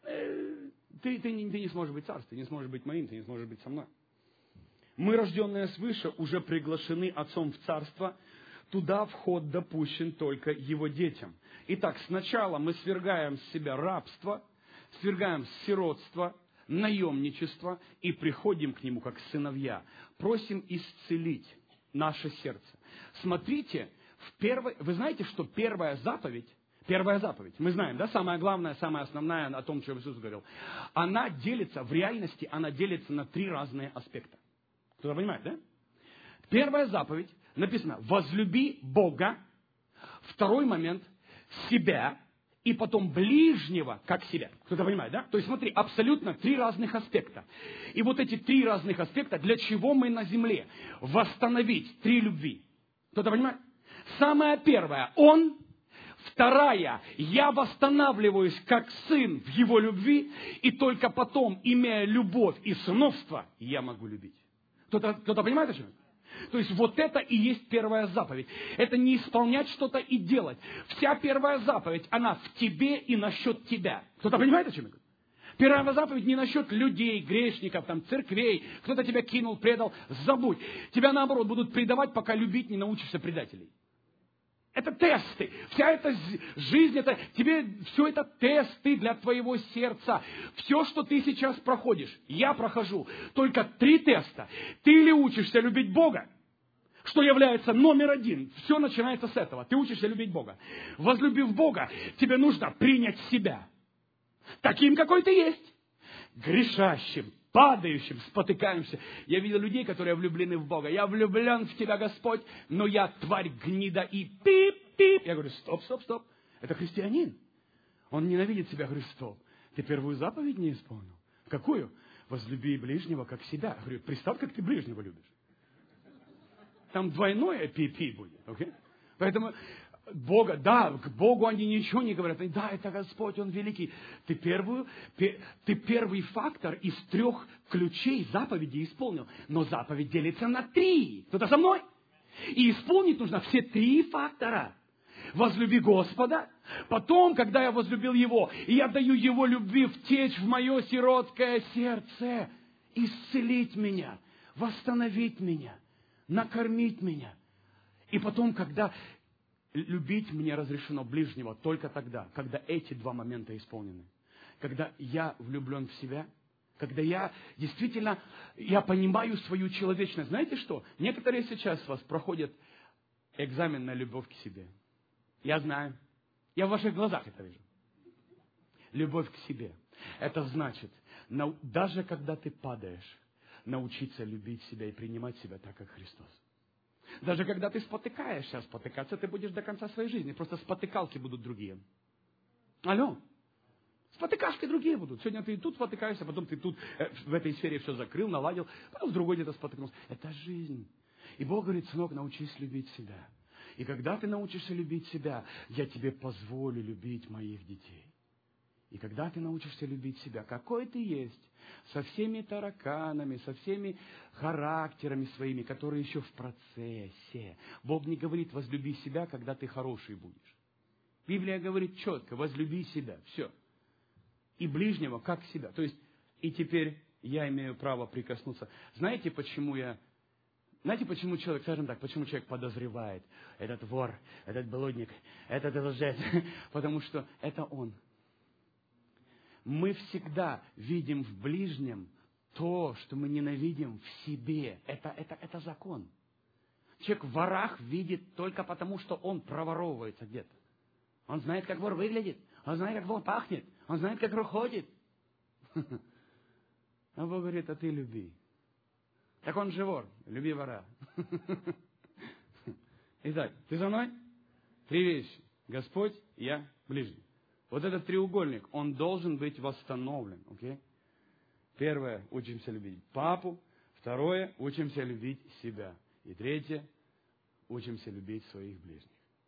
ты не сможешь быть царством, ты не сможешь быть моим, ты не сможешь быть со мной. Мы, рожденные свыше, уже приглашены Отцом в Царство. Туда вход допущен только Его детям. Итак, сначала мы свергаем с себя рабство, свергаем сиротство, наемничество и приходим к Нему как сыновья. Просим исцелить наше сердце. Смотрите, вы знаете, что первая заповедь, мы знаем, да, самая главная, самая основная о том, что Иисус говорил, она делится, в реальности она делится на 3 разные аспекта. Кто-то понимает, да? Первая заповедь написано: возлюби Бога. Второй момент — себя. И потом ближнего, как себя. Кто-то понимает, да? То есть, смотри, абсолютно 3 разных аспекта. И вот эти 3 разных аспекта, для чего мы на земле? Восстановить 3 любви. Кто-то понимает? Самая первая — Он. Вторая — я восстанавливаюсь как сын в Его любви. И только потом, имея любовь и сыновство, я могу любить. Кто-то понимает, о чем это? То есть вот это и есть первая заповедь. Это не исполнять что-то и делать. Вся первая заповедь, она в тебе и насчет тебя. Кто-то понимает, о чем я говорю? Первая заповедь не насчет людей, грешников, церквей. Кто-то тебя кинул, предал. Забудь. Тебя, наоборот, будут предавать, пока любить не научишься предателей. Это тесты. Вся эта жизнь, все это тесты для твоего сердца. Все, что ты сейчас проходишь, я прохожу. Только 3 теста. Ты ли учишься любить Бога, что является номер 1. Все начинается с этого. Ты учишься любить Бога. Возлюбив Бога, тебе нужно принять себя. Таким, какой ты есть. Грешащим, падающим, спотыкаемся. Я видел людей, которые влюблены в Бога. Я влюблен в Тебя, Господь, но я тварь гнида и пип-пип. Я говорю: стоп. Это христианин. Он ненавидит себя. Я говорю: стоп. Ты первую заповедь не исполнил. Какую? Возлюби ближнего, как себя. Я говорю: представь, как ты ближнего любишь. Там двойное пи-пи будет. Okay? Поэтому к Богу они ничего не говорят. Да, это Господь, Он великий. Ты первый фактор из 3 ключей заповеди исполнил. Но заповедь делится на 3. Кто-то со мной? И исполнить нужно все 3 фактора. Возлюби Господа. Потом, когда я возлюбил Его, и я даю Его любви втечь в мое сиротское сердце, исцелить меня, восстановить меня, накормить меня. И потом, когда любить мне разрешено ближнего, только тогда, когда эти 2 момента исполнены. Когда я влюблен в себя, когда я действительно, я понимаю свою человечность. Знаете что? Некоторые сейчас вас проходят экзамен на любовь к себе. Я знаю. Я в ваших глазах это вижу. Любовь к себе. Это значит, даже когда ты падаешь, научиться любить себя и принимать себя так, как Христос. Даже когда ты спотыкаешься, спотыкаться ты будешь до конца своей жизни. Просто спотыкалки будут другие. Алло. Спотыкашки другие будут. Сегодня ты тут спотыкаешься, потом ты тут в этой сфере все закрыл, наладил, потом в другой где-то спотыкнулся. Это жизнь. И Бог говорит: сынок, научись любить себя. И когда ты научишься любить себя, я тебе позволю любить моих детей. И когда ты научишься любить себя, какой ты есть, со всеми тараканами, со всеми характерами своими, которые еще в процессе. Бог не говорит: возлюби себя, когда ты хороший будешь. Библия говорит четко: возлюби себя. Все. И ближнего, как себя. То есть, и теперь я имею право прикоснуться. Знаете, почему человек, скажем так, почему человек подозревает: этот вор, этот блудник, этот лжец? Потому что это он. мы всегда видим в ближнем то, что мы ненавидим в себе. Это закон. Человек в ворах видит только потому, что он проворовывается где-то. Он знает, как вор выглядит. Он знает, как вор пахнет. Он знает, как вор ходит. А Бог говорит, а ты люби. Так он же вор. Люби вора. Итак, ты за мной? 3 вещи. Господь, я, ближний. Вот этот треугольник, он должен быть восстановлен. Окей? Первое, учимся любить папу. Второе, учимся любить себя. И третье, учимся любить своих ближних.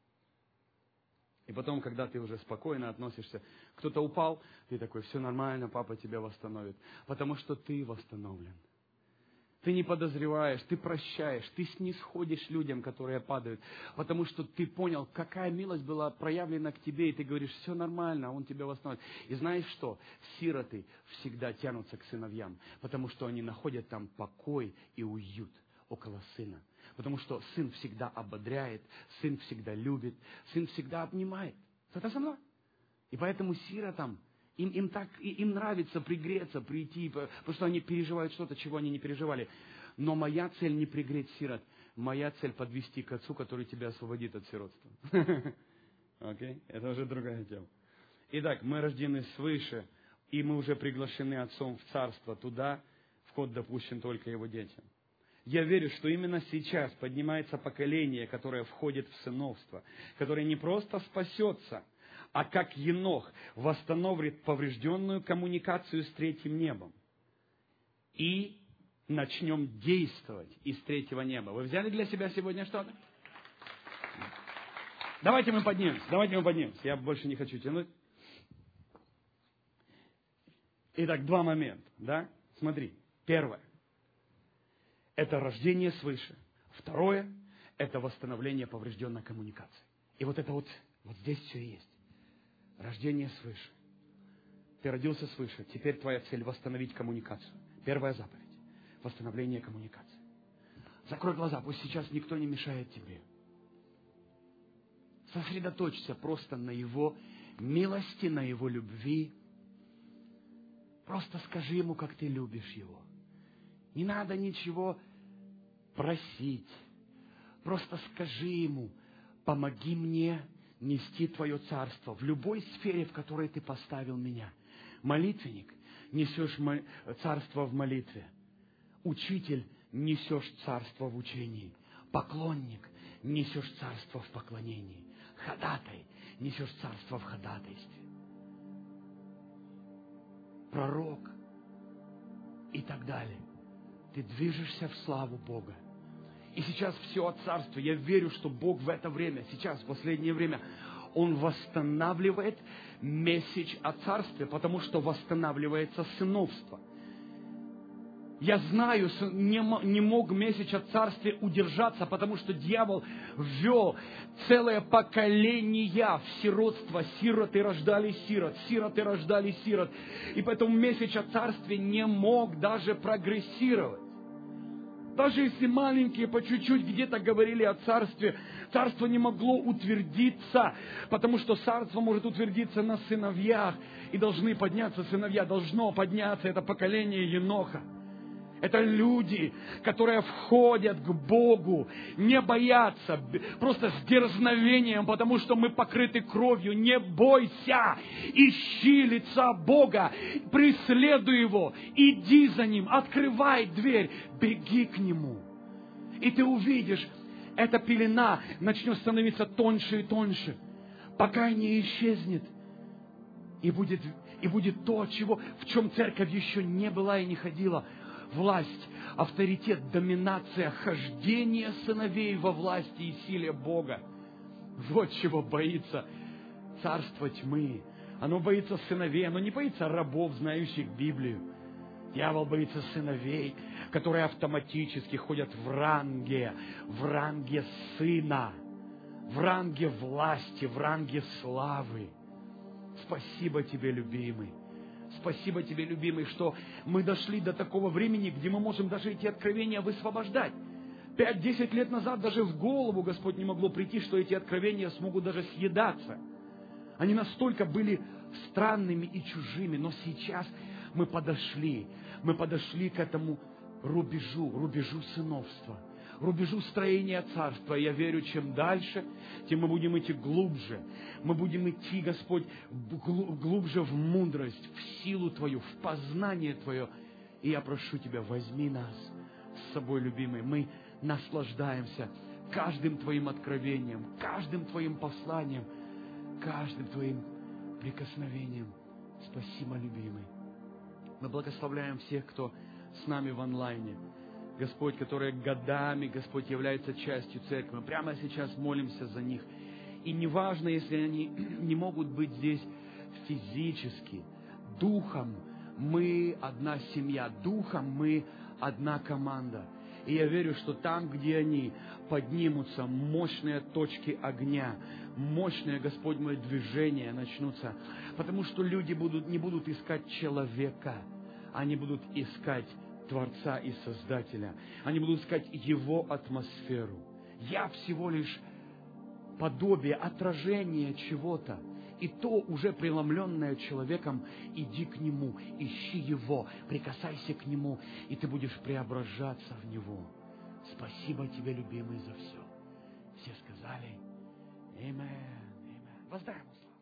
И потом, когда ты уже спокойно относишься, кто-то упал, ты такой, все нормально, папа тебя восстановит. Потому что ты восстановлен. Ты не подозреваешь, ты прощаешь, ты снисходишь людям, которые падают. Потому что ты понял, какая милость была проявлена к тебе, и ты говоришь, все нормально, он тебя восстановит. И знаешь что? Сироты всегда тянутся к сыновьям, потому что они находят там покой и уют около сына. Потому что сын всегда ободряет, сын всегда любит, сын всегда обнимает. Это со мной. И поэтому сиротам, им нравится пригреться, прийти, потому что они переживают что-то, чего они не переживали. Но моя цель не пригреть сирот. Моя цель подвести к отцу, который тебя освободит от сиротства. Окей? Это уже другая тема. Итак, мы рождены свыше, и мы уже приглашены отцом в царство. Туда вход допущен только его детям. Я верю, что именно сейчас поднимается поколение, которое входит в сыновство, которое не просто спасется, а как Енох восстановит поврежденную коммуникацию с третьим небом. И начнем действовать из третьего неба. Вы взяли для себя сегодня что-то? Давайте мы поднимемся. Я больше не хочу тянуть. Итак, 2 момента. Да? Смотри. Первое. Это рождение свыше. Второе – это восстановление поврежденной коммуникации. И вот это вот здесь все и есть. Рождение свыше. Ты родился свыше. Теперь твоя цель – восстановить коммуникацию. Первая заповедь – восстановление коммуникации. Закрой глаза, пусть сейчас никто не мешает тебе. Сосредоточься просто на Его милости, на Его любви. Просто скажи Ему, как ты любишь Его. Не надо ничего просить. Просто скажи Ему, помоги мне нести Твое царство в любой сфере, в которой Ты поставил меня. Молитвенник, несешь царство в молитве. Учитель, несешь царство в учении. Поклонник, несешь царство в поклонении. Ходатай, несешь царство в ходатайстве. Пророк и так далее. Ты движешься в славу Бога. И сейчас все от царства. Я верю, что Бог в это время, сейчас, в последнее время, Он восстанавливает месседж о царстве, потому что восстанавливается сыновство. Я знаю, не мог месседж о царстве удержаться, потому что дьявол ввел целое поколение в сиротство. Сироты рождали сирот, сироты рождали сирот. И поэтому месседж о царстве не мог даже прогрессировать. Даже если маленькие по чуть-чуть где-то говорили о царстве, царство не могло утвердиться, потому что царство может утвердиться на сыновьях. И должны подняться сыновья, должно подняться это поколение Еноха. Это люди, которые входят к Богу, не боятся, просто с дерзновением, потому что мы покрыты кровью. Не бойся, ищи лица Бога, преследуй Его, иди за Ним, открывай дверь, беги к Нему. И ты увидишь, эта пелена начнет становиться тоньше и тоньше, пока не исчезнет. И будет то, в чем церковь еще не была и не ходила. Власть, авторитет, доминация, хождение сыновей во власти и силе Бога. Вот чего боится царство тьмы. Оно боится сыновей, оно не боится рабов, знающих Библию. Дьявол боится сыновей, которые автоматически ходят в ранге сына, в ранге власти, в ранге славы. Спасибо тебе, любимый. Спасибо тебе, любимый, что мы дошли до такого времени, где мы можем даже эти откровения высвобождать. 5-10 лет назад даже в голову Господь не могло прийти, что эти откровения смогут даже съедаться. Они настолько были странными и чужими, но сейчас мы подошли к этому рубежу сыновства, рубежу строения царства. И я верю, чем дальше, тем мы будем идти глубже. Мы будем идти, Господь, глубже в мудрость, в силу Твою, в познание Твое. И я прошу Тебя, возьми нас с собой, любимый. Мы наслаждаемся каждым Твоим откровением, каждым Твоим посланием, каждым Твоим прикосновением. Спасибо, любимый. Мы благословляем всех, кто с нами в онлайне. Господь, которые годами, Господь, являются частью церкви. Мы прямо сейчас молимся за них. И неважно, если они не могут быть здесь физически, духом мы одна семья, духом мы одна команда. И я верю, что там, где они, поднимутся мощные точки огня, мощные, Господь мой, движения начнутся. Потому что люди не будут искать человека, они будут искать Творца и Создателя. Они будут искать Его атмосферу. Я всего лишь подобие, отражение чего-то. И то уже преломленное человеком, иди к Нему, ищи Его, прикасайся к Нему, и ты будешь преображаться в Него. Спасибо Тебе, любимый, за все. Все сказали: Аминь. Воздай Ему славу.